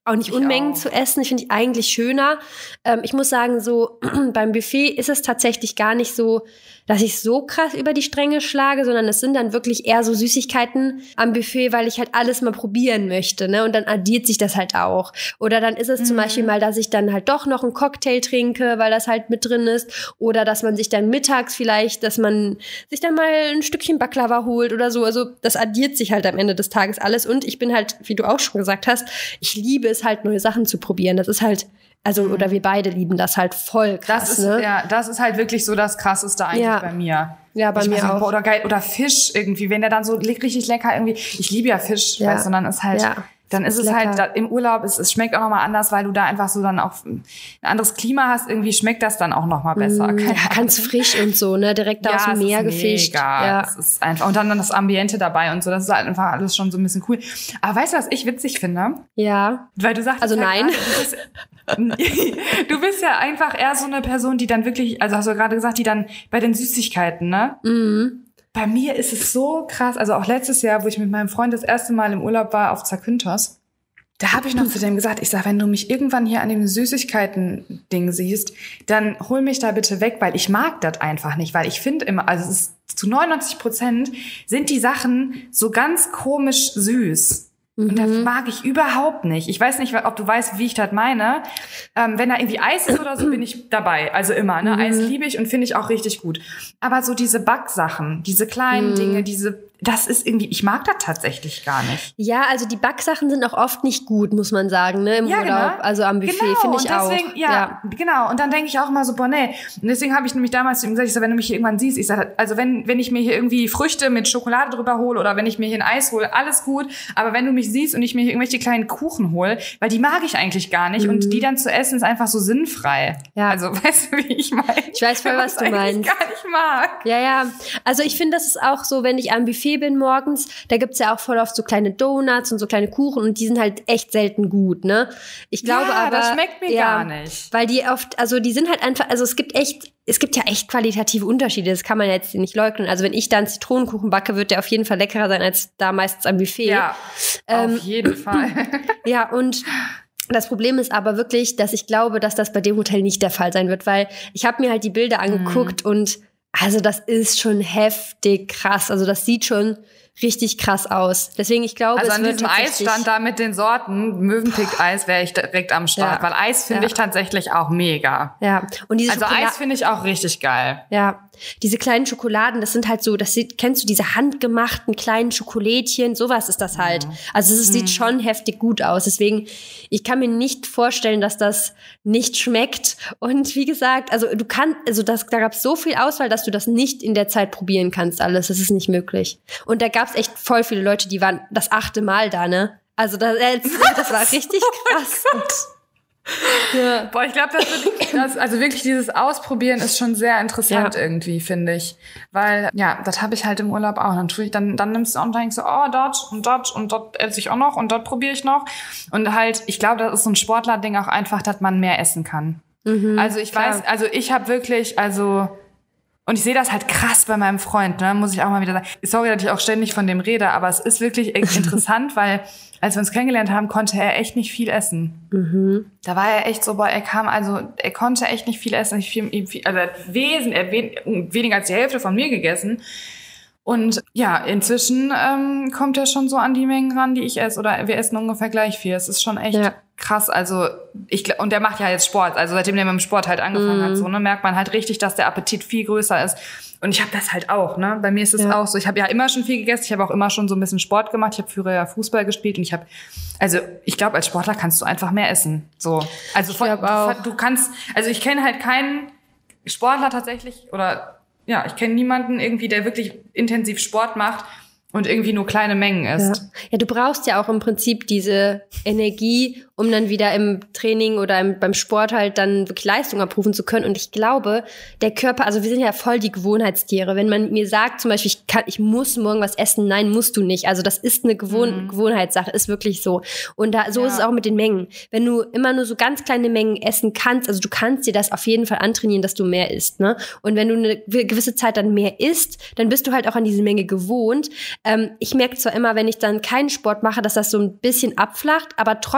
Auch nicht Ich Unmengen auch. zu essen, ich finde ich eigentlich schöner. Ähm, ich muss sagen, so beim Buffet ist es tatsächlich gar nicht so, dass ich so krass über die Stränge schlage, sondern es sind dann wirklich eher so Süßigkeiten am Buffet, weil ich halt alles mal probieren möchte, ne? Und dann addiert sich das halt auch. Oder dann ist es mhm. zum Beispiel mal, dass ich dann halt doch noch einen Cocktail trinke, weil das halt mit drin ist. Oder dass man sich dann mittags vielleicht, dass man sich dann mal ein Stückchen Baklava holt oder so. Also das addiert sich halt am Ende des Tages alles. Und ich bin halt, wie du auch schon gesagt hast, ich liebe es halt, neue Sachen zu probieren. Das ist halt Also, mhm. oder wir beide lieben das halt voll krass, das ist, ne? Ja, das ist halt wirklich so das Krasseste eigentlich ja. bei mir. Ja, bei ich mir weiß nicht, auch. Oder geil, oder Fisch irgendwie, wenn der dann so richtig lecker irgendwie, ich liebe ja Fisch, ja. weißt du, dann ist halt, ja. dann ist, ist es lecker. halt da, im Urlaub, es, es schmeckt auch nochmal anders, weil du da einfach so dann auch ein anderes Klima hast, irgendwie schmeckt das dann auch nochmal besser. Mm, ja, ganz frisch und so, ne, direkt da ja, aus dem Meer es ist gefischt. Mega. Ja, es ist einfach, und dann, dann das Ambiente dabei und so, das ist halt einfach alles schon so ein bisschen cool. Aber weißt du, was ich witzig finde? Ja. Weil du sagst, also nein. Grade, du, bist, du bist ja einfach eher so eine Person, die dann wirklich, also hast du gerade gesagt, die dann bei den Süßigkeiten, ne? Mhm. Bei mir ist es so krass, also auch letztes Jahr, wo ich mit meinem Freund das erste Mal im Urlaub war auf Zakynthos, da habe ich noch zu dem gesagt, ich sag, wenn du mich irgendwann hier an dem Süßigkeiten-Ding siehst, dann hol mich da bitte weg, weil ich mag das einfach nicht, weil ich finde immer, also es ist zu neunundneunzig Prozent sind die Sachen so ganz komisch süß. Und das mag ich überhaupt nicht. Ich weiß nicht, ob du weißt, wie ich das meine. Ähm, wenn da irgendwie Eis ist oder so, bin ich dabei. Also immer, ne? Mhm. Eis liebe ich und finde ich auch richtig gut. Aber so diese Backsachen, diese kleinen mhm. Dinge, diese, das ist irgendwie, ich mag das tatsächlich gar nicht. Ja, also die Backsachen sind auch oft nicht gut, muss man sagen, ne? Im ja, Urlaub, genau. also am Buffet, genau. finde ich und deswegen, auch. Ja, ja, genau. Und dann denke ich auch immer so, boah, nee. Und deswegen habe ich nämlich damals zu ihm gesagt, ich sag, wenn du mich hier irgendwann siehst, ich sag, also wenn, wenn ich mir hier irgendwie Früchte mit Schokolade drüber hole oder wenn ich mir hier ein Eis hole, alles gut. Aber wenn du mich siehst und ich mir hier irgendwelche kleinen Kuchen hole, weil die mag ich eigentlich gar nicht. Mhm. Und die dann zu essen ist einfach so sinnfrei. Ja. Also, weißt du, wie ich meine? Ich weiß voll, was du meinst. gar nicht mag. Ja, ja. Also ich finde, das ist auch so, wenn ich am Buffet bin morgens, da gibt's ja auch voll oft so kleine Donuts und so kleine Kuchen und die sind halt echt selten gut, ne? Ich glaube ja, aber, das schmeckt mir ja, gar nicht. Weil die oft, also die sind halt einfach, also es gibt echt, es gibt ja echt qualitative Unterschiede, das kann man jetzt nicht leugnen. Also wenn ich da einen Zitronenkuchen backe, wird der auf jeden Fall leckerer sein als da meistens am Buffet. Ja, ähm, auf jeden Fall. Ja, und das Problem ist aber wirklich, dass ich glaube, dass das bei dem Hotel nicht der Fall sein wird, weil ich habe mir halt die Bilder angeguckt mhm. und also das ist schon heftig krass. Also das sieht schon richtig krass aus. Deswegen, ich glaube, also es an wird diesem Eisstand da mit den Sorten Mövenpick-Eis wäre ich direkt am Start, ja. weil Eis finde ja. ich tatsächlich auch mega. Ja. Und diese also Schokolade- Eis finde ich auch richtig geil. Ja. Diese kleinen Schokoladen, das sind halt so, das sieht, kennst du diese handgemachten kleinen Schokolädchen? Sowas ist das halt. Mhm. Also es sieht mhm. schon heftig gut aus. Deswegen, ich kann mir nicht vorstellen, dass das nicht schmeckt. Und wie gesagt, also du kannst, also das, da gab es so viel Auswahl, dass du das nicht in der Zeit probieren kannst alles. Das ist nicht möglich. Und da gab es echt voll viele Leute, die waren das achte Mal da, ne? Also das, das war richtig krass. Oh ja. Boah, ich glaube, das, das also wirklich dieses Ausprobieren ist schon sehr interessant ja. irgendwie, finde ich. Weil, ja, das habe ich halt im Urlaub auch. Dann, tue ich, dann, dann nimmst du und denkst so, oh, dort und dort und dort esse ich auch noch und dort probiere ich noch. Und halt, ich glaube, das ist so ein Sportler-Ding auch einfach, dass man mehr essen kann. Mhm, also ich klar. weiß, also ich habe wirklich, also... Und ich sehe das halt krass bei meinem Freund, ne, muss ich auch mal wieder sagen. Sorry, dass ich auch ständig von dem rede, aber es ist wirklich interessant, weil als wir uns kennengelernt haben, konnte er echt nicht viel essen. Mhm. Da war er echt so, boah, er kam, also er konnte echt nicht viel essen. Ich viel, viel, also er hat Wesen, er wen, weniger als die Hälfte von mir gegessen. Und ja, inzwischen ähm, kommt er schon so an die Mengen ran, die ich esse. Oder wir essen ungefähr gleich viel. Es ist schon echt ja. krass. Also ich und der macht ja jetzt Sport. Also seitdem der mit dem Sport halt angefangen mm. hat, so ne, merkt man halt richtig, dass der Appetit viel größer ist. Und ich habe das halt auch. Ne, bei mir ist es ja. auch so. Ich habe ja immer schon viel gegessen. Ich habe auch immer schon so ein bisschen Sport gemacht. Ich habe früher ja Fußball gespielt und ich habe, also ich glaube, als Sportler kannst du einfach mehr essen. So, also von, auch. Du, du kannst. Also ich kenne halt keinen Sportler tatsächlich oder ja, ich kenne niemanden irgendwie, der wirklich intensiv Sport macht und irgendwie nur kleine Mengen isst. Ja. ja, du brauchst ja auch im Prinzip diese Energie, um dann wieder im Training oder im, beim Sport halt dann wirklich Leistung abrufen zu können. Und ich glaube, der Körper, also wir sind ja voll die Gewohnheitstiere. Wenn man mir sagt, zum Beispiel, ich kann, ich muss morgen was essen, nein, musst du nicht. Also das ist eine Gewohn- mhm. Gewohnheitssache, ist wirklich so. Und da, so ja. ist es auch mit den Mengen. Wenn du immer nur so ganz kleine Mengen essen kannst, also du kannst dir das auf jeden Fall antrainieren, dass du mehr isst, ne? Und wenn du eine gewisse Zeit dann mehr isst, dann bist du halt auch an diese Menge gewohnt. Ähm, ich merke zwar immer, wenn ich dann keinen Sport mache, dass das so ein bisschen abflacht, aber trotzdem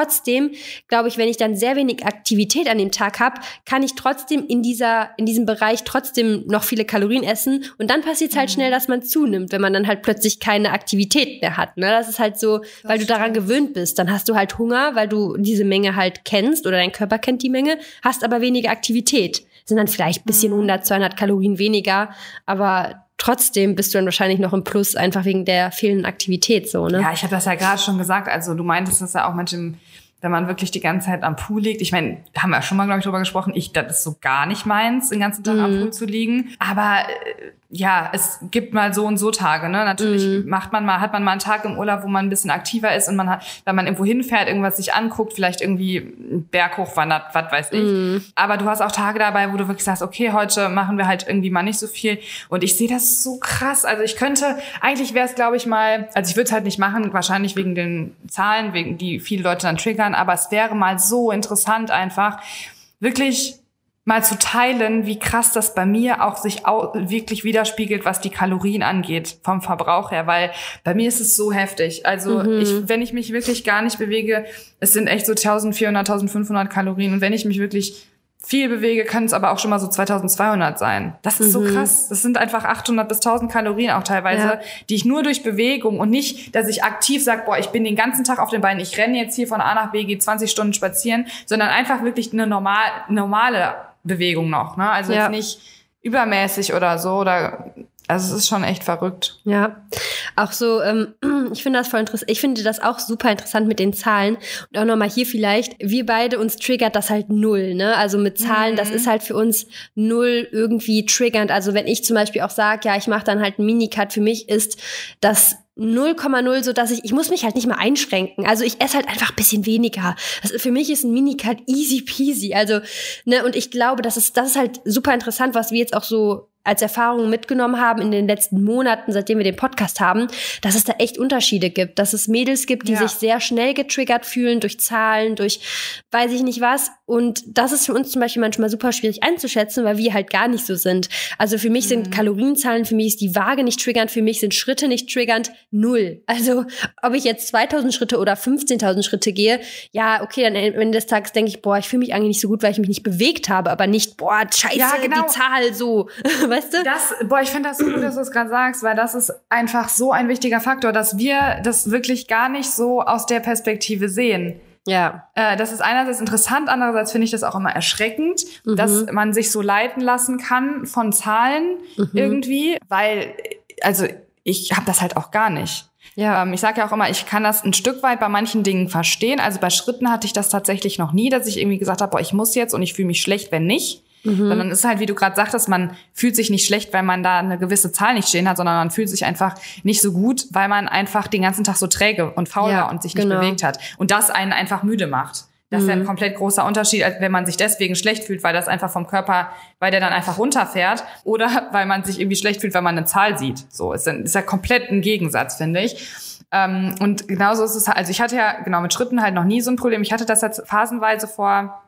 glaube ich, wenn ich dann sehr wenig Aktivität an dem Tag habe, kann ich trotzdem in dieser, in diesem Bereich trotzdem noch viele Kalorien essen. Und dann passiert es halt mhm. schnell, dass man zunimmt, wenn man dann halt plötzlich keine Aktivität mehr hat. Ne? Das ist halt so, das weil du daran stimmt. gewöhnt bist. Dann hast du halt Hunger, weil du diese Menge halt kennst oder dein Körper kennt die Menge, hast aber weniger Aktivität. Sind dann vielleicht ein bisschen hundert, zweihundert Kalorien weniger, aber trotzdem bist du dann wahrscheinlich noch im Plus, einfach wegen der fehlenden Aktivität, so, ne? Ja, ich habe das ja gerade schon gesagt, also du meintest das ja auch mit dem, wenn man wirklich die ganze Zeit am Pool liegt. Ich meine, da haben wir ja schon mal, glaube ich, drüber gesprochen. Ich, das ist so gar nicht meins, den ganzen Tag mhm. am Pool zu liegen. Aber äh, ja, es gibt mal so und so Tage, ne? Natürlich mhm. macht man mal, hat man mal einen Tag im Urlaub, wo man ein bisschen aktiver ist und man hat, wenn man irgendwo hinfährt, irgendwas sich anguckt, vielleicht irgendwie einen Berg hochwandert, was weiß ich. Mhm. Aber du hast auch Tage dabei, wo du wirklich sagst, okay, heute machen wir halt irgendwie mal nicht so viel. Und ich sehe das so krass. Also ich könnte, eigentlich wäre es, glaube ich, mal, also ich würde es halt nicht machen, wahrscheinlich wegen den Zahlen, wegen die viele Leute dann triggern, aber es wäre mal so interessant einfach, wirklich mal zu teilen, wie krass das bei mir auch sich auch wirklich widerspiegelt, was die Kalorien angeht, vom Verbrauch her, weil bei mir ist es so heftig. Also mhm. ich, wenn ich mich wirklich gar nicht bewege, es sind echt so eintausendvierhundert, eintausendfünfhundert Kalorien und wenn ich mich wirklich viel bewege, können es aber auch schon mal so zweitausendzweihundert sein. Das ist mhm. so krass. Das sind einfach achthundert bis tausend Kalorien auch teilweise, ja. die ich nur durch Bewegung und nicht, dass ich aktiv sage, boah, ich bin den ganzen Tag auf den Beinen, ich renne jetzt hier von A nach B, gehe zwanzig Stunden spazieren, sondern einfach wirklich eine normal, normale Bewegung noch, ne? Also ja. jetzt nicht übermäßig oder so, oder, also es ist schon echt verrückt. Ja, auch so, ähm, ich finde das voll interessant, ich finde das auch super interessant mit den Zahlen und auch nochmal hier vielleicht, wir beide, uns triggert das halt null, ne, also mit Zahlen, mhm. das ist halt für uns null irgendwie triggernd, also wenn ich zum Beispiel auch sage, ja, ich mache dann halt einen Minicut, für mich ist das null Komma null, so dass ich, ich muss mich halt nicht mal einschränken. Also ich esse halt einfach ein bisschen weniger. Das, für mich ist ein Minicut easy peasy. Also, ne, und ich glaube, das ist, das ist halt super interessant, was wir jetzt auch so als Erfahrung mitgenommen haben in den letzten Monaten, seitdem wir den Podcast haben, dass es da echt Unterschiede gibt, dass es Mädels gibt, die ja. sich sehr schnell getriggert fühlen durch Zahlen, durch weiß ich nicht was. Und das ist für uns zum Beispiel manchmal super schwierig einzuschätzen, weil wir halt gar nicht so sind. Also für mich mhm. sind Kalorienzahlen, für mich ist die Waage nicht triggernd, für mich sind Schritte nicht triggernd, null. Also ob ich jetzt zweitausend Schritte oder fünfzehntausend Schritte gehe, ja, okay, dann am Ende des Tages denke ich, boah, ich fühle mich eigentlich nicht so gut, weil ich mich nicht bewegt habe, aber nicht, boah, scheiße, ja, genau. die Zahl so. Weißt du? Das, boah, ich finde das so gut, dass du es gerade sagst, weil das ist einfach so ein wichtiger Faktor, dass wir das wirklich gar nicht so aus der Perspektive sehen. Ja. Äh, das ist einerseits interessant, andererseits finde ich das auch immer erschreckend, mhm. dass man sich so leiten lassen kann von Zahlen mhm. irgendwie, weil, also ich habe das halt auch gar nicht. Ja. Ähm, ich sage ja auch immer, ich kann das ein Stück weit bei manchen Dingen verstehen. Also bei Schritten hatte ich das tatsächlich noch nie, dass ich irgendwie gesagt habe, boah, ich muss jetzt und ich fühle mich schlecht, wenn nicht. Mhm. Sondern es ist halt, wie du gerade sagtest, man fühlt sich nicht schlecht, weil man da eine gewisse Zahl nicht stehen hat, sondern man fühlt sich einfach nicht so gut, weil man einfach den ganzen Tag so träge und faul ja, war und sich nicht genau. bewegt hat. Und das einen einfach müde macht. Das mhm. ist ja ein komplett großer Unterschied, als wenn man sich deswegen schlecht fühlt, weil das einfach vom Körper, weil der dann einfach runterfährt, oder weil man sich irgendwie schlecht fühlt, weil man eine Zahl sieht. So ist, ist ja komplett ein Gegensatz, finde ich. Ähm, und genauso ist es, also ich hatte ja genau mit Schritten halt noch nie so ein Problem. Ich hatte das jetzt phasenweise vor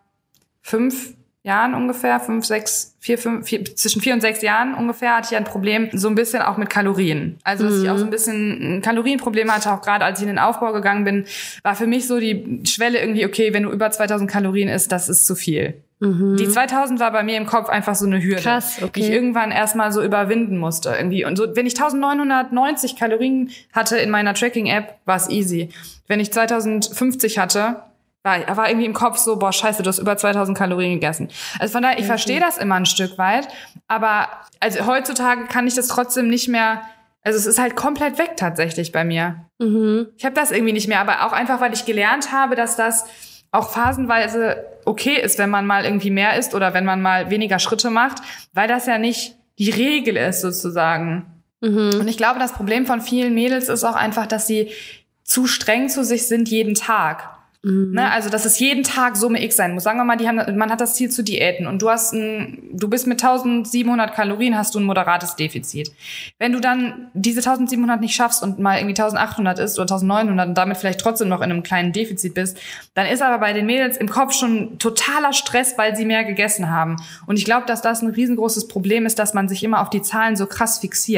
fünf Jahren ungefähr, fünf, sechs, vier, fünf, vier, zwischen vier und sechs Jahren ungefähr hatte ich ein Problem, so ein bisschen auch mit Kalorien. Also, dass mhm. ich auch so ein bisschen ein Kalorienproblem hatte, auch gerade als ich in den Aufbau gegangen bin, war für mich so die Schwelle irgendwie, okay, wenn du über zweitausend Kalorien isst, das ist zu viel. Mhm. Die zweitausend war bei mir im Kopf einfach so eine Hürde, Krass, okay. die ich irgendwann erstmal so überwinden musste irgendwie. Und so, wenn ich neunzehnhundertneunzig Kalorien hatte in meiner Tracking-App, war es easy. Wenn ich zweitausendfünfzig hatte, war, war irgendwie im Kopf so, boah, scheiße, du hast über zweitausend Kalorien gegessen. Also von daher, ich mhm. verstehe das immer ein Stück weit, aber also heutzutage kann ich das trotzdem nicht mehr, also es ist halt komplett weg tatsächlich bei mir. Mhm. Ich habe das irgendwie nicht mehr, aber auch einfach, weil ich gelernt habe, dass das auch phasenweise okay ist, wenn man mal irgendwie mehr isst oder wenn man mal weniger Schritte macht, weil das ja nicht die Regel ist sozusagen. Mhm. Und ich glaube, das Problem von vielen Mädels ist auch einfach, dass sie zu streng zu sich sind jeden Tag. Mhm. Ne, also, dass es jeden Tag Summe X sein muss. Sagen wir mal, die haben, man hat das Ziel zu diäten und du hast ein, du bist mit eintausendsiebenhundert Kalorien, hast du ein moderates Defizit. Wenn du dann diese eintausendsiebenhundert nicht schaffst und mal irgendwie eintausendachthundert isst oder eintausendneunhundert und damit vielleicht trotzdem noch in einem kleinen Defizit bist, dann ist aber bei den Mädels im Kopf schon totaler Stress, weil sie mehr gegessen haben. Und ich glaube, dass das ein riesengroßes Problem ist, dass man sich immer auf die Zahlen so krass fixiert.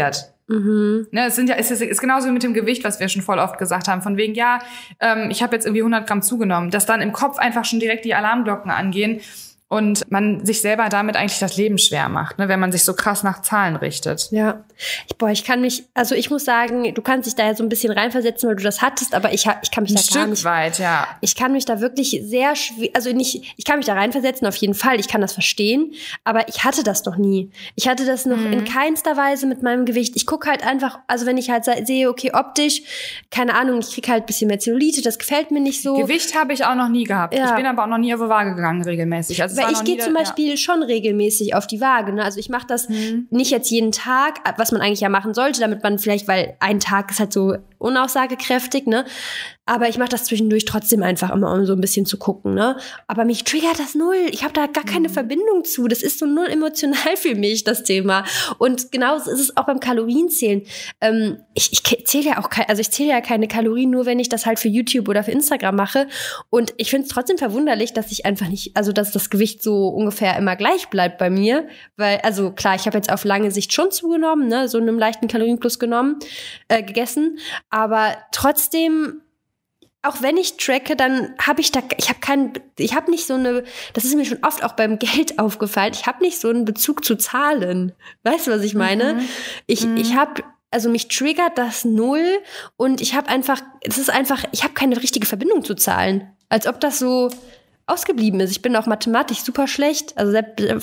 Mhm. Ne, es sind ja, es ist, ist genauso wie mit dem Gewicht, was wir schon voll oft gesagt haben, von wegen, ja, ähm, ich habe jetzt irgendwie hundert Gramm zugenommen, dass dann im Kopf einfach schon direkt die Alarmglocken angehen und man sich selber damit eigentlich das Leben schwer macht, ne, wenn man sich so krass nach Zahlen richtet. Ja, ich, boah, ich kann mich, also ich muss sagen, du kannst dich da ja so ein bisschen reinversetzen, weil du das hattest, aber ich, ich kann mich ein da Stück gar nicht. weit, ja. Ich kann mich da wirklich sehr schwer, also nicht, ich kann mich da reinversetzen, auf jeden Fall, ich kann das verstehen, aber ich hatte das noch nie. Ich hatte das noch mhm. in keinster Weise mit meinem Gewicht. Ich gucke halt einfach, also wenn ich halt sehe, okay, optisch, keine Ahnung, ich kriege halt ein bisschen mehr Zellulite, das gefällt mir nicht so. Gewicht habe ich auch noch nie gehabt. Ja. Ich bin aber auch noch nie auf die Waage gegangen, regelmäßig. Also Weil ich gehe zum Beispiel ja. schon regelmäßig auf die Waage. Ne? Also ich mache das mhm. nicht jetzt jeden Tag, was man eigentlich ja machen sollte, damit man vielleicht, weil ein Tag ist halt so unaussagekräftig, ne? Aber ich mache das zwischendurch trotzdem einfach immer, um so ein bisschen zu gucken, ne? Aber mich triggert das null. Ich habe da gar keine mhm. Verbindung zu. Das ist so null emotional für mich, das Thema. Und genauso ist es auch beim Kalorienzählen. Ähm, ich ich zähle ja auch keine, also ich zähle ja keine Kalorien, nur wenn ich das halt für YouTube oder für Instagram mache. Und ich finde es trotzdem verwunderlich, dass ich einfach nicht, also dass das Gewicht so ungefähr immer gleich bleibt bei mir. Weil, also klar, ich habe jetzt auf lange Sicht schon zugenommen, ne? So einen leichten Kalorienplus genommen, äh, gegessen. Aber trotzdem, auch wenn ich tracke, dann habe ich da, ich habe keinen, ich habe nicht so eine, das ist mir schon oft auch beim Geld aufgefallen, ich habe nicht so einen Bezug zu Zahlen. Weißt du, was ich meine? Mhm. Ich, mhm. ich habe, also mich triggert das null und ich habe einfach, es ist einfach, ich habe keine richtige Verbindung zu Zahlen. Als ob das so ausgeblieben ist. Ich bin auch mathematisch super schlecht. Also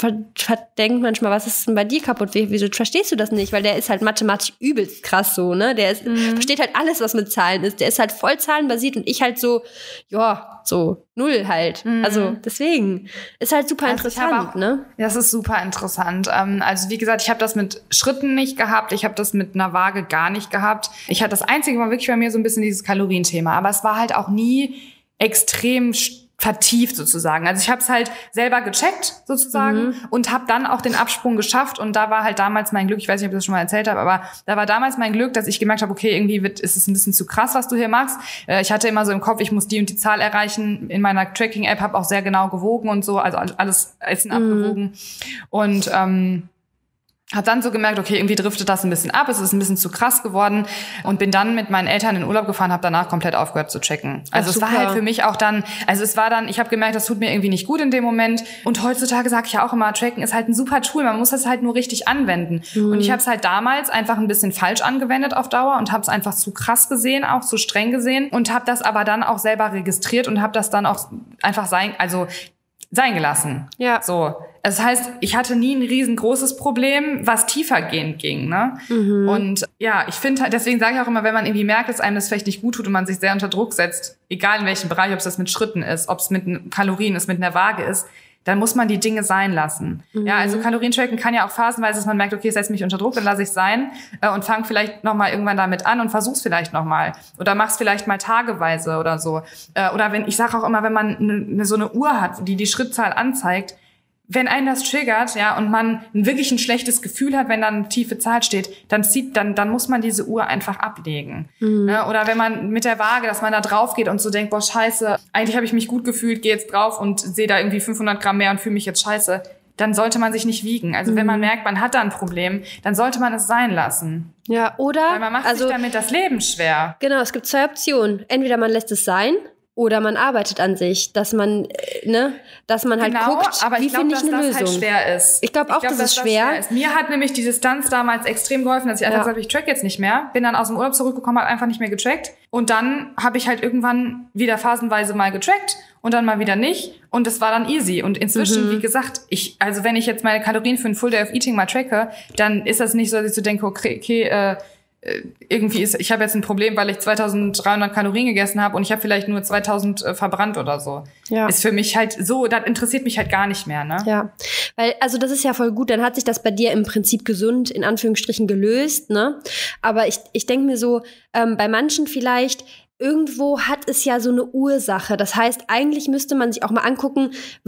denkt manchmal, was ist denn bei dir kaputt? Wieso verstehst du das nicht? Weil der ist halt mathematisch übelst krass so, ne? Der ist, mhm. versteht halt alles, was mit Zahlen ist. Der ist halt voll zahlenbasiert und ich halt so, ja, so null halt. Mhm. Also deswegen ist halt super also interessant, auch, ne? Das ist super interessant. Also wie gesagt, ich habe das mit Schritten nicht gehabt. Ich habe das mit einer Waage gar nicht gehabt. Ich hatte das Einzige war wirklich bei mir so ein bisschen dieses Kalorienthema. Aber es war halt auch nie extrem vertieft sozusagen. Also ich habe es halt selber gecheckt sozusagen mhm. und habe dann auch den Absprung geschafft und da war halt damals mein Glück, ich weiß nicht, ob ich das schon mal erzählt habe, aber da war damals mein Glück, dass ich gemerkt habe, okay, irgendwie wird, ist es ein bisschen zu krass, was du hier machst. Äh, ich hatte immer so im Kopf, ich muss die und die Zahl erreichen. In meiner Tracking-App habe auch sehr genau gewogen und so, also alles Essen mhm. abgewogen und ähm, habe dann so gemerkt, okay, irgendwie driftet das ein bisschen ab, es ist ein bisschen zu krass geworden und bin dann mit meinen Eltern in Urlaub gefahren, habe danach komplett aufgehört zu checken. Also Ach, es war halt für mich auch dann, also es war dann, ich habe gemerkt, das tut mir irgendwie nicht gut in dem Moment und heutzutage sage ich ja auch immer, Tracken ist halt ein super Tool, man muss das halt nur richtig anwenden. Mhm. Und ich habe es halt damals einfach ein bisschen falsch angewendet auf Dauer und habe es einfach zu krass gesehen, auch zu streng gesehen und habe das aber dann auch selber registriert und habe das dann auch einfach sein, also sein gelassen. Ja. So. Das heißt, ich hatte nie ein riesengroßes Problem, was tiefergehend ging, ne? Mhm. Und ja, ich finde halt, deswegen sage ich auch immer, wenn man irgendwie merkt, dass einem das vielleicht nicht gut tut und man sich sehr unter Druck setzt, egal in welchem Bereich, ob es das mit Schritten ist, ob es mit Kalorien ist, mit einer Waage ist, dann muss man die Dinge sein lassen. Mhm. Ja, also Kalorientracken kann ja auch phasenweise, dass man merkt, okay, es setzt mich unter Druck, dann lasse ich es sein äh, und fang vielleicht nochmal irgendwann damit an und versuch's vielleicht nochmal. Oder mach's vielleicht mal tageweise oder so. Äh, oder wenn, ich sage auch immer, wenn man ne, ne, so eine Uhr hat, die die Schrittzahl anzeigt, wenn einen das triggert, ja, und man wirklich ein schlechtes Gefühl hat, wenn dann eine tiefe Zahl steht, dann zieht, dann, dann muss man diese Uhr einfach ablegen. Mhm. Ne? Oder wenn man mit der Waage, dass man da drauf geht und so denkt, boah, scheiße, eigentlich habe ich mich gut gefühlt, gehe jetzt drauf und sehe da irgendwie fünfhundert Gramm mehr und fühle mich jetzt scheiße. Dann sollte man sich nicht wiegen. Also mhm. wenn man merkt, man hat da ein Problem, dann sollte man es sein lassen. Ja, oder? Weil man macht also, sich damit das Leben schwer. Genau, es gibt zwei Optionen. Entweder man lässt es sein, oder man arbeitet an sich, dass man, ne, dass man halt genau, guckt, aber wie finde ich eine das Lösung. Halt schwer ist. Ich glaube auch, ich glaub, dass, dass es schwer. schwer ist. Mir hat nämlich die Distanz damals extrem geholfen, dass ich einfach ja. gesagt habe, ich track jetzt nicht mehr. Bin dann aus dem Urlaub zurückgekommen, habe einfach nicht mehr getrackt. Und dann habe ich halt irgendwann wieder phasenweise mal getrackt und dann mal wieder nicht. Und das war dann easy. Und inzwischen, mhm. wie gesagt, ich, also wenn ich jetzt meine Kalorien für ein Full Day of Eating mal tracke, dann ist das nicht so, dass ich so denke, okay, okay äh, irgendwie ist, ich habe jetzt ein Problem, weil ich zweitausenddreihundert Kalorien gegessen habe und ich habe vielleicht nur zweitausend äh, verbrannt oder so. Ja. Ist für mich halt so, das interessiert mich halt gar nicht mehr, ne? Ja, weil, also das ist ja voll gut, dann hat sich das bei dir im Prinzip gesund, in Anführungsstrichen, gelöst, ne? Aber ich, ich denke mir so, ähm, bei manchen vielleicht, irgendwo hat es ja so eine Ursache. Das heißt, eigentlich müsste man sich auch mal angucken,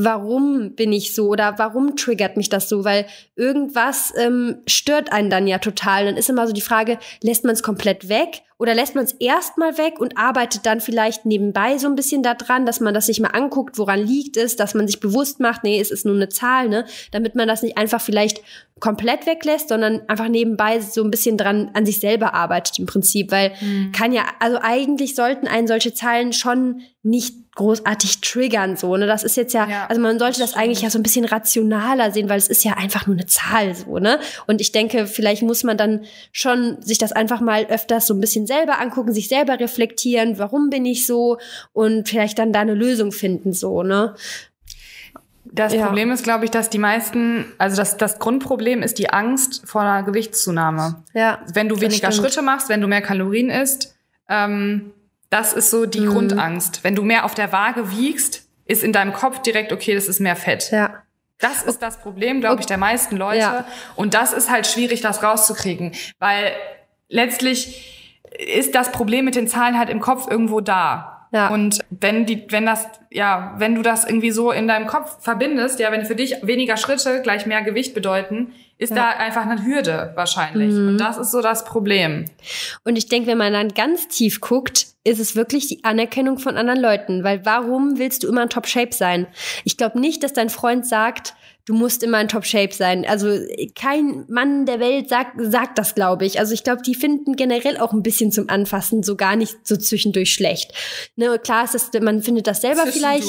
warum bin ich so oder warum triggert mich das so? Weil irgendwas ähm, stört einen dann ja total. Dann ist immer so die Frage, lässt man es komplett weg Oder lässt man es erstmal weg und arbeitet dann vielleicht nebenbei so ein bisschen daran, dass man das sich mal anguckt, woran liegt es, dass man sich bewusst macht, nee, es ist nur eine Zahl, ne, damit man das nicht einfach vielleicht komplett weglässt, sondern einfach nebenbei so ein bisschen dran an sich selber arbeitet im Prinzip, weil mhm. kann ja, also eigentlich sollten einen solche Zahlen schon nicht großartig triggern, so, ne, das ist jetzt ja, ja also man sollte das, das eigentlich ja so ein bisschen rationaler sehen, weil es ist ja einfach nur eine Zahl, so, ne, und ich denke, vielleicht muss man dann schon sich das einfach mal öfters so ein bisschen selber angucken, sich selber reflektieren, warum bin ich so und vielleicht dann da eine Lösung finden, so, ne. Das ja. Problem ist, glaube ich, dass die meisten, also das, das Grundproblem ist die Angst vor einer Gewichtszunahme. Ja, wenn du weniger stimmt. Schritte machst, wenn du mehr Kalorien isst, ähm, das ist so die mhm. Grundangst. Wenn du mehr auf der Waage wiegst, ist in deinem Kopf direkt, okay, das ist mehr Fett. Ja. Das ist das Problem, glaube ich, der meisten Leute. Ja. Und das ist halt schwierig, das rauszukriegen. Weil letztlich ist das Problem mit den Zahlen halt im Kopf irgendwo da. Ja. Und wenn die, wenn das, ja, wenn du das irgendwie so in deinem Kopf verbindest, ja, wenn für dich weniger Schritte gleich mehr Gewicht bedeuten, ist ja. da einfach eine Hürde wahrscheinlich. Mhm. Und das ist so das Problem. Und ich denke, wenn man dann ganz tief guckt, ist es wirklich die Anerkennung von anderen Leuten. Weil warum willst du immer in Top-Shape sein? Ich glaube nicht, dass dein Freund sagt, du musst immer in Top-Shape sein. Also kein Mann der Welt sagt, sagt das, glaube ich. Also ich glaube, die finden generell auch ein bisschen zum Anfassen so gar nicht so zwischendurch schlecht. Ne, klar ist das, man findet das selber vielleicht.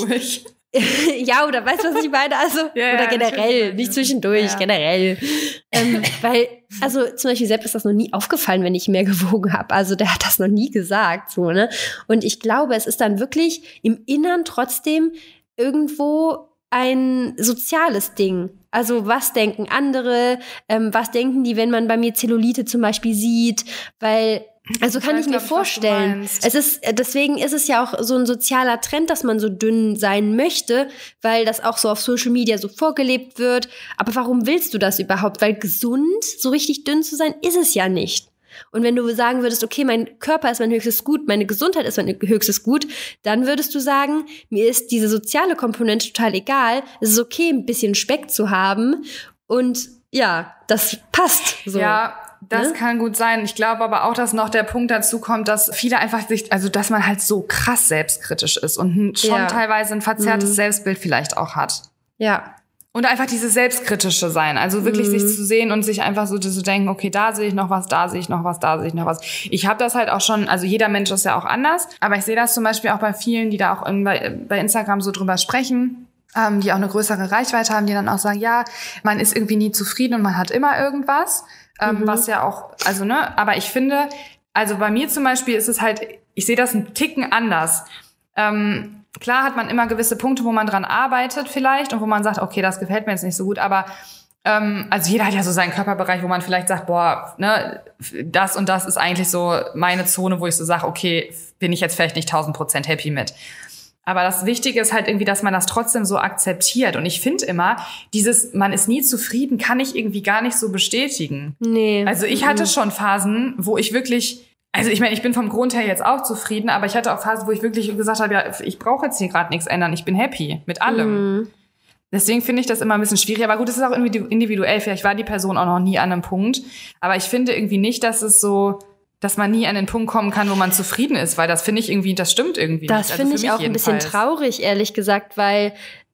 Ja, oder weißt du, was ich meine? Also, ja, oder generell, nicht zwischendurch, ja. generell. Ähm, weil, also zum Beispiel Sepp ist das noch nie aufgefallen, wenn ich mehr gewogen habe. Also der hat das noch nie gesagt, so, ne? Und ich glaube, es ist dann wirklich im Innern trotzdem irgendwo ein soziales Ding. Also was denken andere, ähm, was denken die, wenn man bei mir Zellulite zum Beispiel sieht, weil, also kann ich, ich mir vorstellen, es ist, deswegen ist es ja auch so ein sozialer Trend, dass man so dünn sein möchte, weil das auch so auf Social Media so vorgelebt wird. Aber warum willst du das überhaupt? Weil gesund, so richtig dünn zu sein, ist es ja nicht. Und wenn du sagen würdest, okay, mein Körper ist mein höchstes Gut, meine Gesundheit ist mein höchstes Gut, dann würdest du sagen, mir ist diese soziale Komponente total egal. Es ist okay, ein bisschen Speck zu haben. Und ja, das passt so. Ja, das ne? kann gut sein. Ich glaube aber auch, dass noch der Punkt dazu kommt, dass viele einfach sich, also dass man halt so krass selbstkritisch ist und schon ja. teilweise ein verzerrtes mhm. Selbstbild vielleicht auch hat. Ja. Und einfach dieses Selbstkritische sein. Also wirklich mhm. sich zu sehen und sich einfach so zu denken, okay, da sehe ich noch was, da sehe ich noch was, da sehe ich noch was. Ich habe das halt auch schon, also jeder Mensch ist ja auch anders, aber ich sehe das zum Beispiel auch bei vielen, die da auch bei, bei Instagram so drüber sprechen, ähm, die auch eine größere Reichweite haben, die dann auch sagen, ja, man ist irgendwie nie zufrieden und man hat immer irgendwas, ähm, mhm. was ja auch, also ne, aber ich finde, also bei mir zum Beispiel ist es halt, ich sehe das einen Ticken anders. Ähm, Klar hat man immer gewisse Punkte, wo man dran arbeitet vielleicht und wo man sagt, okay, das gefällt mir jetzt nicht so gut, aber ähm, also jeder hat ja so seinen Körperbereich, wo man vielleicht sagt, boah, ne, das und das ist eigentlich so meine Zone, wo ich so sage, okay, bin ich jetzt vielleicht nicht tausend Prozent happy mit. Aber das Wichtige ist halt irgendwie, dass man das trotzdem so akzeptiert. Und ich finde immer, dieses, man ist nie zufrieden, kann ich irgendwie gar nicht so bestätigen. Nee. Also ich hatte schon Phasen, wo ich wirklich Also ich meine, ich bin vom Grund her jetzt auch zufrieden, aber ich hatte auch Phasen, wo ich wirklich gesagt habe, ja, ich brauche jetzt hier gerade nichts ändern, ich bin happy mit allem. Mhm. Deswegen finde ich das immer ein bisschen schwierig. Aber gut, es ist auch irgendwie individuell. Vielleicht war die Person auch noch nie an einem Punkt. Aber ich finde irgendwie nicht, dass es so, dass man nie an den Punkt kommen kann, wo man zufrieden ist, weil das finde ich irgendwie, das stimmt irgendwie das nicht. Das finde also ich auch jedenfalls. Ein bisschen traurig, ehrlich gesagt, weil,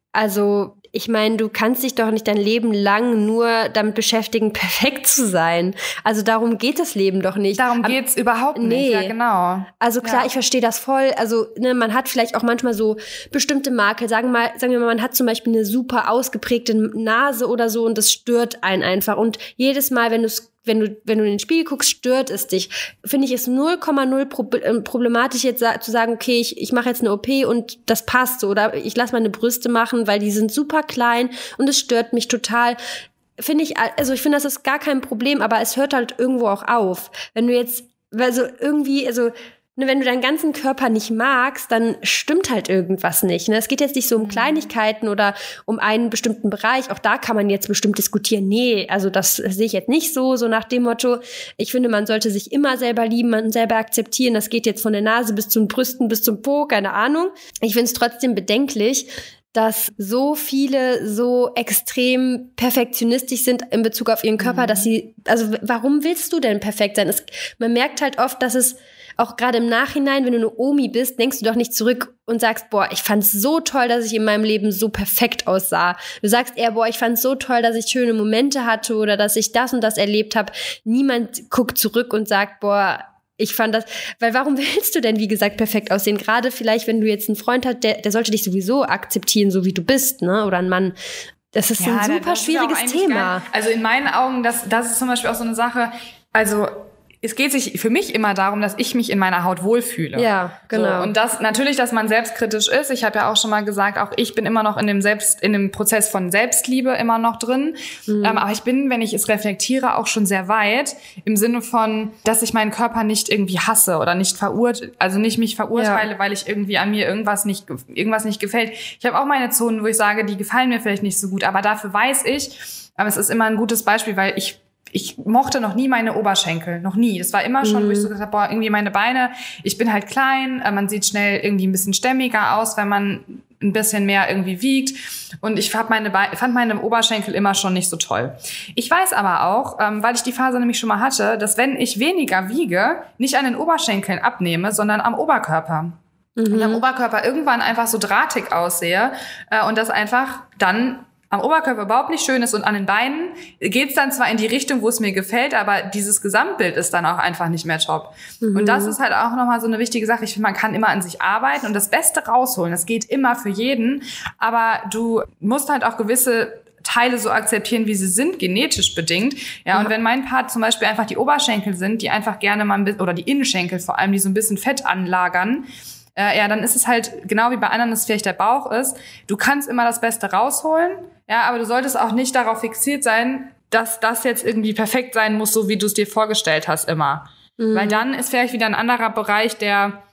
also ich meine, du kannst dich doch nicht dein Leben lang nur damit beschäftigen, perfekt zu sein. Also darum geht das Leben doch nicht. Darum Aber, geht's überhaupt nicht, nee. ja genau. Also klar, ja. ich verstehe das voll. Also ne, man hat vielleicht auch manchmal so bestimmte Makel. Sagen, mal, sagen wir mal, man hat zum Beispiel eine super ausgeprägte Nase oder so und das stört einen einfach. Und jedes Mal, wenn du es Wenn du, wenn du in den Spiegel guckst, stört es dich. Finde ich es null Komma null problematisch, jetzt sa- zu sagen, okay, ich, ich mache jetzt eine O P und das passt so. Oder ich lasse meine Brüste machen, weil die sind super klein und es stört mich total. Finde ich, also ich finde, das ist gar kein Problem, aber es hört halt irgendwo auch auf. Wenn du jetzt, also irgendwie, also wenn du deinen ganzen Körper nicht magst, dann stimmt halt irgendwas nicht. Ne? Es geht jetzt nicht so um Kleinigkeiten oder um einen bestimmten Bereich. Auch da kann man jetzt bestimmt diskutieren. Nee, also das sehe ich jetzt nicht so, so nach dem Motto. Ich finde, man sollte sich immer selber lieben, man selber akzeptieren. Das geht jetzt von der Nase bis zu den Brüsten, bis zum Po, keine Ahnung. Ich finde es trotzdem bedenklich, dass so viele so extrem perfektionistisch sind in Bezug auf ihren Körper, mhm. dass sie, also warum willst du denn perfekt sein? Es, man merkt halt oft, dass es auch gerade im Nachhinein, wenn du eine Omi bist, denkst du doch nicht zurück und sagst, boah, ich fand's so toll, dass ich in meinem Leben so perfekt aussah. Du sagst eher, boah, ich fand's so toll, dass ich schöne Momente hatte oder dass ich das und das erlebt habe. Niemand guckt zurück und sagt, boah, ich fand das, weil warum willst du denn, wie gesagt, perfekt aussehen? Gerade vielleicht, wenn du jetzt einen Freund hast, der, der sollte dich sowieso akzeptieren, so wie du bist, ne? Oder ein Mann. Das ist ja, ein super schwieriges Thema. Also in meinen Augen, das, das ist zum Beispiel auch so eine Sache, also es geht sich für mich immer darum, dass ich mich in meiner Haut wohlfühle. Ja, genau. So, und das natürlich, dass man selbstkritisch ist. Ich habe ja auch schon mal gesagt, auch ich bin immer noch in dem Selbst, in dem Prozess von Selbstliebe immer noch drin. Mhm. Ähm, aber ich bin, wenn ich es reflektiere, auch schon sehr weit im Sinne von, dass ich meinen Körper nicht irgendwie hasse oder nicht verurteile, also nicht mich verurteile, ja. weil ich irgendwie an mir irgendwas nicht, irgendwas nicht gefällt. Ich habe auch meine Zonen, wo ich sage, die gefallen mir vielleicht nicht so gut, aber dafür weiß ich, aber es ist immer ein gutes Beispiel, weil ich Ich mochte noch nie meine Oberschenkel, noch nie. Das war immer schon, mhm. wo ich so gesagt habe, boah, irgendwie meine Beine, ich bin halt klein, man sieht schnell irgendwie ein bisschen stämmiger aus, wenn man ein bisschen mehr irgendwie wiegt. Und ich hab meine Be- fand meine Oberschenkel immer schon nicht so toll. Ich weiß aber auch, ähm, weil ich die Phase nämlich schon mal hatte, dass wenn ich weniger wiege, nicht an den Oberschenkeln abnehme, sondern am Oberkörper. Mhm. Und am Oberkörper irgendwann einfach so drahtig aussehe äh, und das einfach dann am Oberkörper überhaupt nicht schön ist und an den Beinen geht's dann zwar in die Richtung, wo es mir gefällt, aber dieses Gesamtbild ist dann auch einfach nicht mehr top. Mhm. Und das ist halt auch nochmal so eine wichtige Sache. Ich finde, man kann immer an sich arbeiten und das Beste rausholen. Das geht immer für jeden, aber du musst halt auch gewisse Teile so akzeptieren, wie sie sind, genetisch bedingt. Ja, und wenn mein Part zum Beispiel einfach die Oberschenkel sind, die einfach gerne mal ein bisschen, oder die Innenschenkel vor allem, die so ein bisschen Fett anlagern, Äh, ja, dann ist es halt, genau wie bei anderen, dass vielleicht der Bauch ist. Du kannst immer das Beste rausholen, ja, aber du solltest auch nicht darauf fixiert sein, dass das jetzt irgendwie perfekt sein muss, so wie du es dir vorgestellt hast immer. Mhm. Weil dann ist vielleicht wieder ein anderer Bereich, der,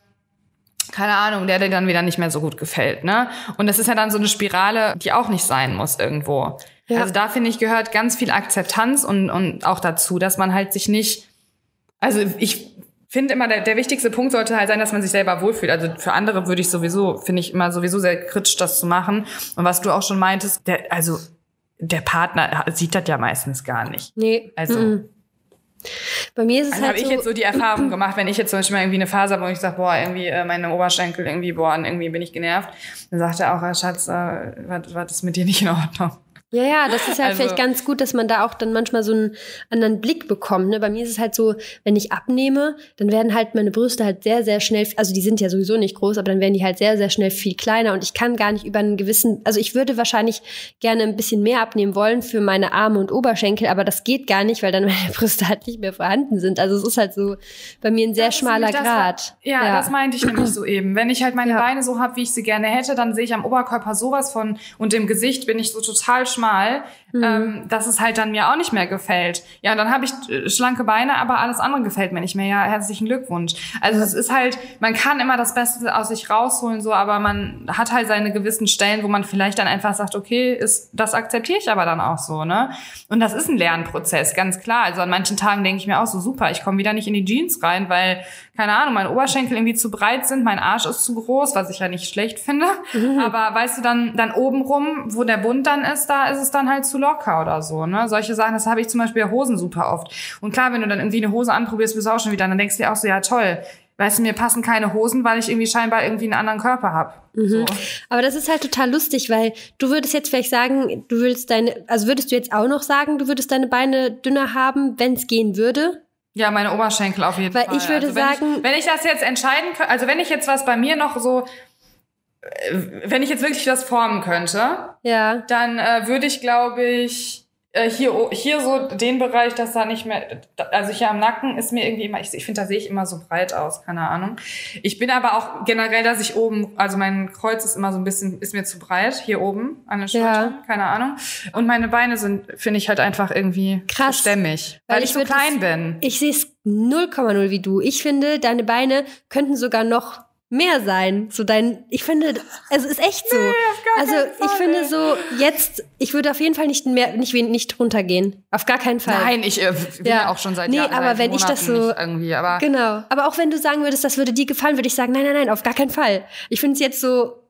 keine Ahnung, der dir dann wieder nicht mehr so gut gefällt, ne? Und das ist ja dann so eine Spirale, die auch nicht sein muss irgendwo. Ja. Also da, finde ich, gehört ganz viel Akzeptanz und, und auch dazu, dass man halt sich nicht, also ich finde immer, der, der wichtigste Punkt sollte halt sein, dass man sich selber wohlfühlt. Also für andere würde ich sowieso, finde ich immer sowieso sehr kritisch, das zu machen. Und was du auch schon meintest, der, also der Partner sieht das ja meistens gar nicht. Nee. Also mm-mm. Bei mir ist es also halt habe ich so, jetzt so die Erfahrung gemacht, wenn ich jetzt zum Beispiel mal irgendwie eine Phase habe, wo ich sage, boah, irgendwie äh, meine Oberschenkel, irgendwie, boah, irgendwie bin ich genervt. Dann sagt er auch, ah, Schatz, äh, was, was ist mit dir nicht in Ordnung? Ja, ja, das ist halt also, vielleicht ganz gut, dass man da auch dann manchmal so einen anderen Blick bekommt. Ne? Bei mir ist es halt so, wenn ich abnehme, dann werden halt meine Brüste halt sehr, sehr schnell, also die sind ja sowieso nicht groß, aber dann werden die halt sehr, sehr schnell viel kleiner und ich kann gar nicht über einen gewissen, also ich würde wahrscheinlich gerne ein bisschen mehr abnehmen wollen für meine Arme und Oberschenkel, aber das geht gar nicht, weil dann meine Brüste halt nicht mehr vorhanden sind. Also es ist halt so bei mir ein sehr schmaler das, Grad. Ja, ja, das meinte ich nämlich so eben. Wenn ich halt meine ja. Beine so habe, wie ich sie gerne hätte, dann sehe ich am Oberkörper sowas von und im Gesicht bin ich so total schmal, mhm. ähm, dass es halt dann mir auch nicht mehr gefällt. Ja, und dann habe ich äh, schlanke Beine, aber alles andere gefällt mir nicht mehr. Ja, herzlichen Glückwunsch. Also es ist halt, man kann immer das Beste aus sich rausholen, so, aber man hat halt seine gewissen Stellen, wo man vielleicht dann einfach sagt, okay, ist, das akzeptiere ich aber dann auch so, ne? Und das ist ein Lernprozess, ganz klar. Also an manchen Tagen denke ich mir auch so, super, ich komme wieder nicht in die Jeans rein, weil, keine Ahnung, meine Oberschenkel irgendwie zu breit sind, mein Arsch ist zu groß, was ich ja nicht schlecht finde. Mhm. Aber weißt du, dann, dann oben rum, wo der Bund dann ist, da ist es dann halt zu locker oder so, ne? Solche Sachen, das habe ich zum Beispiel bei Hosen super oft. Und klar, wenn du dann irgendwie eine Hose anprobierst, bist du auch schon wieder, dann denkst du dir auch so, ja toll, weißt du, mir passen keine Hosen, weil ich irgendwie scheinbar irgendwie einen anderen Körper habe. Mhm. So. Aber das ist halt total lustig, weil du würdest jetzt vielleicht sagen, du würdest deine, also würdest du jetzt auch noch sagen, du würdest deine Beine dünner haben, wenn es gehen würde? Ja, meine Oberschenkel auf jeden weil Fall. Weil ich würde also, wenn sagen... Ich, wenn ich das jetzt entscheiden könnte, also wenn ich jetzt was bei mir noch so, wenn ich jetzt wirklich was formen könnte, ja. dann äh, würde ich, glaube ich, äh, hier hier so den Bereich, dass da nicht mehr, also hier am Nacken ist mir irgendwie immer, ich, ich finde, da sehe ich immer so breit aus, keine Ahnung. Ich bin aber auch generell, dass ich oben, also mein Kreuz ist immer so ein bisschen, ist mir zu breit, hier oben an der Schulter, ja. keine Ahnung. Und meine Beine sind, finde ich halt einfach irgendwie krass, so stämmig, weil, weil ich so klein das, bin. Ich sehe es null Komma null wie du. Ich finde, deine Beine könnten sogar noch mehr sein. So dein, ich finde, also ist echt so. Nee, also ich finde so, jetzt, ich würde auf jeden Fall nicht mehr, nicht, nicht runtergehen. Auf gar keinen Fall. Nein, ich äh, bin ja. ja auch schon seit nee, Jahren, aber seit wenn Monaten ich das so, irgendwie, aber genau. Aber auch wenn du sagen würdest, das würde dir gefallen, würde ich sagen, nein, nein, nein, auf gar keinen Fall. Ich finde es jetzt so,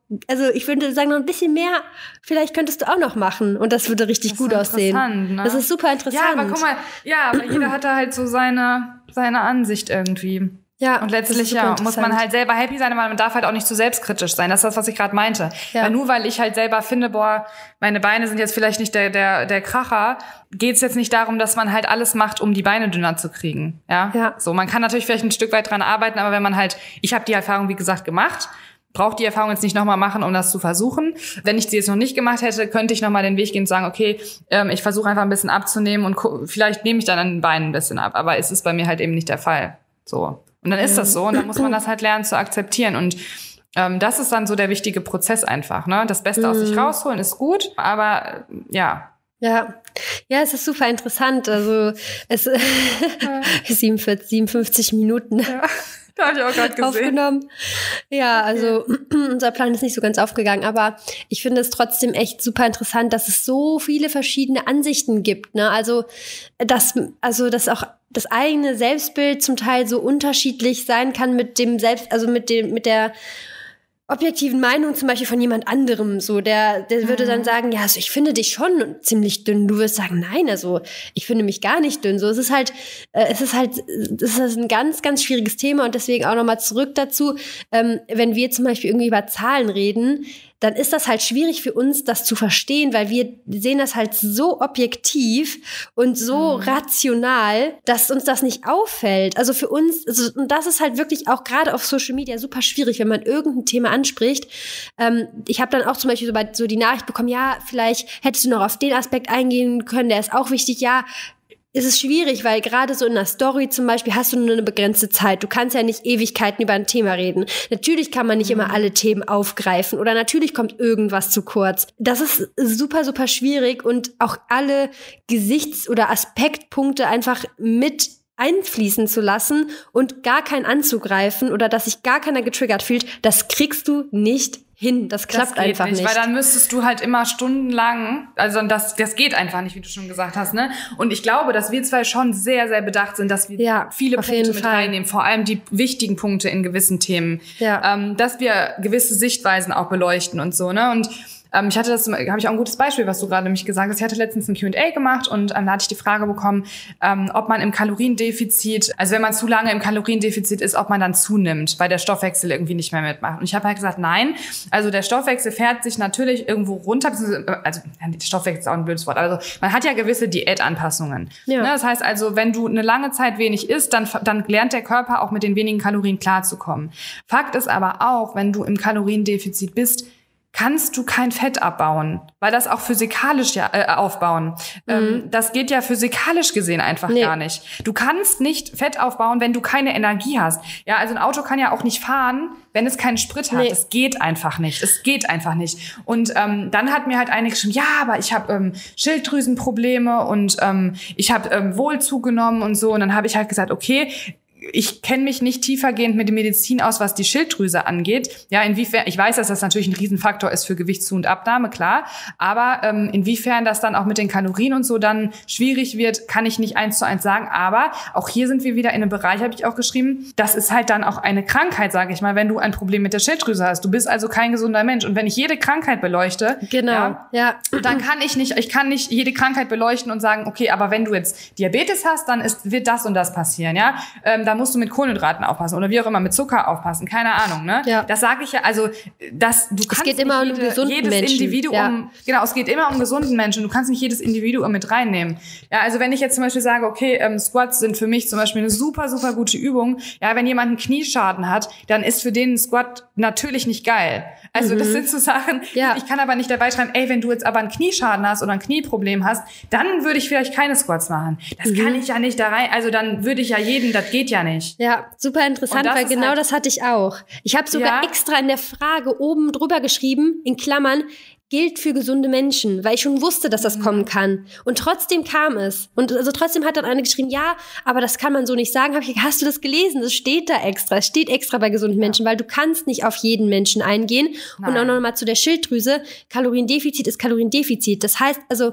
also ich würde sagen, noch ein bisschen mehr, vielleicht könntest du auch noch machen und das würde richtig das gut aussehen. Ne? Das ist super interessant. Ja, aber guck mal, ja, aber jeder hat da halt so seine, seine Ansicht irgendwie. Ja, und letztlich ja, muss man halt selber happy sein, aber man darf halt auch nicht zu selbstkritisch sein. Das ist das, was ich gerade meinte. Ja. Weil nur weil ich halt selber finde, boah, meine Beine sind jetzt vielleicht nicht der der der Kracher, geht's jetzt nicht darum, dass man halt alles macht, um die Beine dünner zu kriegen. Ja, ja. So, man kann natürlich vielleicht ein Stück weit dran arbeiten, aber wenn man halt, ich habe die Erfahrung wie gesagt gemacht, braucht die Erfahrung jetzt nicht nochmal machen, um das zu versuchen. Wenn ich sie jetzt noch nicht gemacht hätte, könnte ich nochmal den Weg gehen und sagen, okay, ähm, ich versuche einfach ein bisschen abzunehmen und gu- vielleicht nehme ich dann an den Beinen ein bisschen ab. Aber es ist bei mir halt eben nicht der Fall. So. Und dann ist das so und dann muss man das halt lernen zu akzeptieren und ähm, das ist dann so der wichtige Prozess einfach, ne? Das Beste aus sich rausholen ist gut, aber äh, ja. Ja, ja, es ist super interessant, also es ja. siebenundvierzig, siebenundfünfzig Minuten. Ja. Da habe ich auch gerade gesehen. Aufgenommen. Ja, also unser Plan ist nicht so ganz aufgegangen, aber ich finde es trotzdem echt super interessant, dass es so viele verschiedene Ansichten gibt, ne? Also, dass, also, dass auch das eigene Selbstbild zum Teil so unterschiedlich sein kann mit dem Selbst, also mit dem, mit der objektiven Meinung zum Beispiel von jemand anderem, so, der, der würde dann sagen, ja, also ich finde dich schon ziemlich dünn. Du wirst sagen, nein, also ich finde mich gar nicht dünn. So, es ist halt, äh, es ist halt, es ist ein ganz, ganz schwieriges Thema und deswegen auch nochmal zurück dazu, ähm, wenn wir zum Beispiel irgendwie über Zahlen reden, dann ist das halt schwierig für uns, das zu verstehen, weil wir sehen das halt so objektiv und so mhm. rational, dass uns das nicht auffällt. Also für uns, also, und das ist halt wirklich auch gerade auf Social Media super schwierig, wenn man irgendein Thema anspricht. Ähm, ich habe dann auch zum Beispiel so, bei, so die Nachricht bekommen, ja, vielleicht hättest du noch auf den Aspekt eingehen können, der ist auch wichtig, ja. Es ist schwierig, weil gerade so in einer Story zum Beispiel hast du nur eine begrenzte Zeit. Du kannst ja nicht Ewigkeiten über ein Thema reden. Natürlich kann man nicht immer alle Themen aufgreifen oder natürlich kommt irgendwas zu kurz. Das ist super, super schwierig und auch alle Gesichts- oder Aspektpunkte einfach mit einfließen zu lassen und gar keinen anzugreifen oder dass sich gar keiner getriggert fühlt, das kriegst du nicht hin. Das klappt das einfach nicht, nicht. Weil dann müsstest du halt immer stundenlang, also das, das geht einfach nicht, wie du schon gesagt hast, ne? Und ich glaube, dass wir zwei schon sehr, sehr bedacht sind, dass wir ja, viele Punkte mit Fall. reinnehmen, vor allem die wichtigen Punkte in gewissen Themen, ja. ähm, dass wir gewisse Sichtweisen auch beleuchten und so, ne? Und Ähm, ich hatte das, habe ich auch ein gutes Beispiel, was du gerade nämlich gesagt hast. Ich hatte letztens ein Q und A gemacht und ähm, da hatte ich die Frage bekommen, ähm, ob man im Kaloriendefizit, also wenn man zu lange im Kaloriendefizit ist, ob man dann zunimmt, weil der Stoffwechsel irgendwie nicht mehr mitmacht. Und ich habe halt gesagt, nein. Also der Stoffwechsel fährt sich natürlich irgendwo runter, also der Stoffwechsel ist auch ein blödes Wort, also man hat ja gewisse Diätanpassungen. Ja. Ne, das heißt also, wenn du eine lange Zeit wenig isst, dann, dann lernt der Körper auch mit den wenigen Kalorien klarzukommen. Fakt ist aber auch, wenn du im Kaloriendefizit bist, kannst du kein Fett abbauen, weil das auch physikalisch ja äh, aufbauen. Mhm. Ähm, das geht ja physikalisch gesehen einfach nee. gar nicht. Du kannst nicht Fett aufbauen, wenn du keine Energie hast. Ja, also ein Auto kann ja auch nicht fahren, wenn es keinen Sprit hat. Nee. Es geht einfach nicht. Es geht einfach nicht. Und ähm, dann hat mir halt eine geschrieben, ja, aber ich habe ähm, Schilddrüsenprobleme und ähm, ich habe ähm, wohl zugenommen und so. Und dann habe ich halt gesagt, okay, ich kenne mich nicht tiefergehend mit der Medizin aus, was die Schilddrüse angeht. Ja, inwiefern, ich weiß, dass das natürlich ein Riesenfaktor ist für Gewichtszu- und Abnahme, klar. Aber ähm, inwiefern das dann auch mit den Kalorien und so dann schwierig wird, kann ich nicht eins zu eins sagen. Aber auch hier sind wir wieder in einem Bereich, habe ich auch geschrieben, das ist halt dann auch eine Krankheit, sage ich mal, wenn du ein Problem mit der Schilddrüse hast. Du bist also kein gesunder Mensch. Und wenn ich jede Krankheit beleuchte, genau, ja, ja. dann kann ich nicht, ich kann nicht jede Krankheit beleuchten und sagen, okay, aber wenn du jetzt Diabetes hast, dann ist, wird das und das passieren, ja. Ähm, da musst du mit Kohlenhydraten aufpassen oder wie auch immer, mit Zucker aufpassen, keine Ahnung, ne? Ja. Das sage ich ja, also, das, du kannst es geht immer jede, um gesunden jedes Menschen. Individuum, ja. genau, es geht immer um gesunden Menschen, du kannst nicht jedes Individuum mit reinnehmen. Ja, also wenn ich jetzt zum Beispiel sage, okay, ähm, Squats sind für mich zum Beispiel eine super, super gute Übung, ja, wenn jemand einen Knieschaden hat, dann ist für den ein Squat natürlich nicht geil. Also mhm. das sind so Sachen, ja. ich kann aber nicht dabei schreiben, ey, wenn du jetzt aber einen Knieschaden hast oder ein Knieproblem hast, dann würde ich vielleicht keine Squats machen. Das mhm. kann ich ja nicht da rein, also dann würde ich ja jeden, das geht ja nicht. Ja, super interessant, weil genau halt das hatte ich auch. Ich habe sogar ja. extra in der Frage oben drüber geschrieben, in Klammern, gilt für gesunde Menschen, weil ich schon wusste, dass das kommen kann. Und trotzdem kam es. Und also trotzdem hat dann eine geschrieben, ja, aber das kann man so nicht sagen. Hab ich, hast du das gelesen? Das steht da extra. Es steht extra bei gesunden Menschen, weil du kannst nicht auf jeden Menschen eingehen. Nein. Und auch noch mal zu der Schilddrüse. Kaloriendefizit ist Kaloriendefizit. Das heißt also,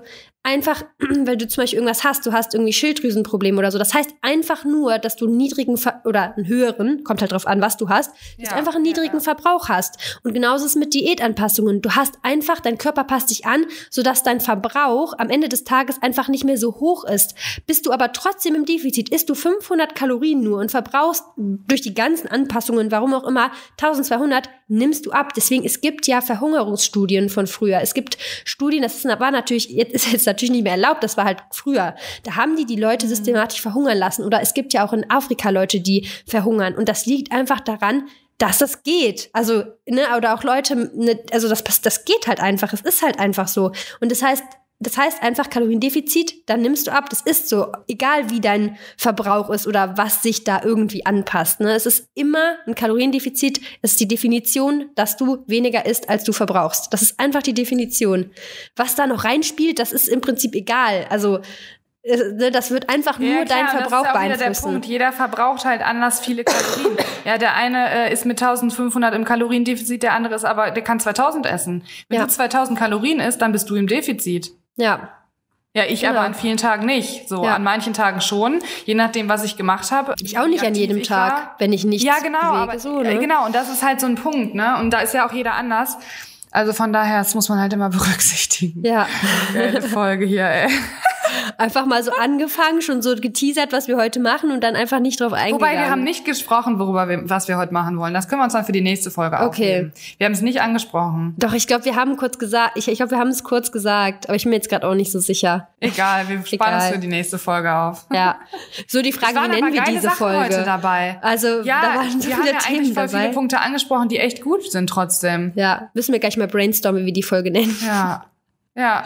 einfach, weil du zum Beispiel irgendwas hast, du hast irgendwie Schilddrüsenprobleme oder so. Das heißt einfach nur, dass du einen niedrigen Ver- oder einen höheren, kommt halt drauf an, was du hast, dass Ja, du einfach einen niedrigen ja, ja. Verbrauch hast. Und genauso ist es mit Diätanpassungen. Du hast einfach, dein Körper passt dich an, sodass dein Verbrauch am Ende des Tages einfach nicht mehr so hoch ist. Bist du aber trotzdem im Defizit, isst du fünfhundert Kalorien nur und verbrauchst durch die ganzen Anpassungen, warum auch immer, eintausendzweihundert, nimmst du ab. Deswegen, es gibt ja Verhungerungsstudien von früher. Es gibt Studien, das ist, war natürlich, jetzt ist jetzt natürlich nicht mehr erlaubt, das war halt früher. Da haben die die Leute systematisch verhungern lassen. Oder es gibt ja auch in Afrika Leute, die verhungern. Und das liegt einfach daran, dass das geht. Also, ne, oder auch Leute, ne, also das, das geht halt einfach. Es ist halt einfach so. Und das heißt, Das heißt einfach Kaloriendefizit, dann nimmst du ab. Das ist so, egal wie dein Verbrauch ist oder was sich da irgendwie anpasst. Ne? Es ist immer ein Kaloriendefizit. Es ist die Definition, dass du weniger isst, als du verbrauchst. Das ist einfach die Definition. Was da noch reinspielt, das ist im Prinzip egal. Also äh, das wird einfach nur Ja, klar, deinen und Verbrauch das ist ja auch wieder der beeinflussen. Punkt. Jeder verbraucht halt anders viele Kalorien. Ja, der eine äh, ist mit eintausendfünfhundert im Kaloriendefizit, der andere ist aber, der kann zweitausend essen. Wenn Ja. du zweitausend Kalorien isst, dann bist du im Defizit. Ja. Ja, ich Genau. aber an vielen Tagen nicht. So, Ja. an manchen Tagen schon, je nachdem, was ich gemacht habe. Ich auch nicht wie an jedem aktiv ich Tag, war. wenn ich nichts Ja, genau, bewege. aber so, ne? äh, genau, und das ist halt so ein Punkt, ne? Und da ist ja auch jeder anders. Also von daher, das muss man halt immer berücksichtigen. Ja. Geile Folge hier, ey. Einfach mal so angefangen, schon so geteasert, was wir heute machen und dann einfach nicht drauf eingegangen. Wobei wir haben nicht gesprochen, worüber wir, was wir heute machen wollen. Das können wir uns dann für die nächste Folge Okay. aufheben. Wir haben es nicht angesprochen. Doch, ich glaube, wir haben kurz gesagt, ich, ich glaube, wir haben es kurz gesagt, aber ich bin mir jetzt gerade auch nicht so sicher. Egal, wir sparen es für die nächste Folge auf. Ja. So die Frage, Es waren wie nennen aber wir geile diese Sachen Folge? heute dabei. Also, Ja, da waren so wir haben viele ja Themen eigentlich voll dabei. viele Punkte angesprochen, die echt gut sind trotzdem. Ja, müssen wir gleich mal brainstormen, wie wir die Folge nennen. Ja. Ja.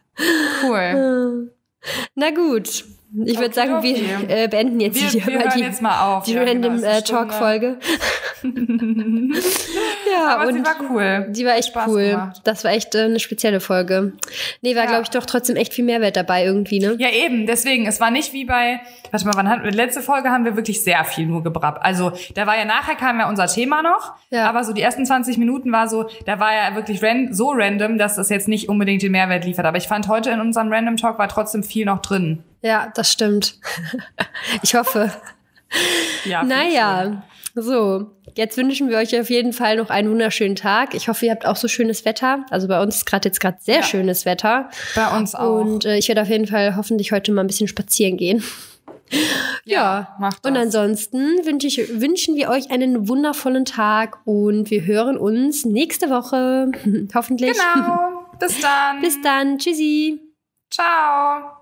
Cool. Na gut. Ich würde sagen, wir Okidoki. äh, beenden jetzt Wir, hier wir mal hören die, jetzt mal auf. die Ja, Random genau, es ist äh, eine Stunde. Talk-Folge. Ja, Aber und sie war cool. die war echt Spaß cool. gemacht. Das war echt äh, eine spezielle Folge. Nee, war, Ja. glaube ich, doch trotzdem echt viel Mehrwert dabei irgendwie, ne? Ja, eben, deswegen, es war nicht wie bei, warte mal, wann hatten wir, letzte Folge haben wir wirklich sehr viel nur gebrappt. Also, da war ja nachher kam ja unser Thema noch, Ja. aber so die ersten zwanzig Minuten war so, da war ja wirklich ran, so random, dass das jetzt nicht unbedingt den Mehrwert liefert. Aber ich fand heute in unserem Random Talk war trotzdem viel noch drin. Ja, das stimmt. Ich hoffe. Ja, finde ich schon. Naja, so. Jetzt wünschen wir euch auf jeden Fall noch einen wunderschönen Tag. Ich hoffe, ihr habt auch so schönes Wetter. Also bei uns ist gerade jetzt gerade sehr Ja. schönes Wetter. Bei uns auch. Und äh, ich werde auf jeden Fall hoffentlich heute mal ein bisschen spazieren gehen. Ja, macht das. und ansonsten wünsche ich, wünschen wir euch einen wundervollen Tag und wir hören uns nächste Woche. Hoffentlich. Genau. Bis dann. Bis dann. Tschüssi. Ciao.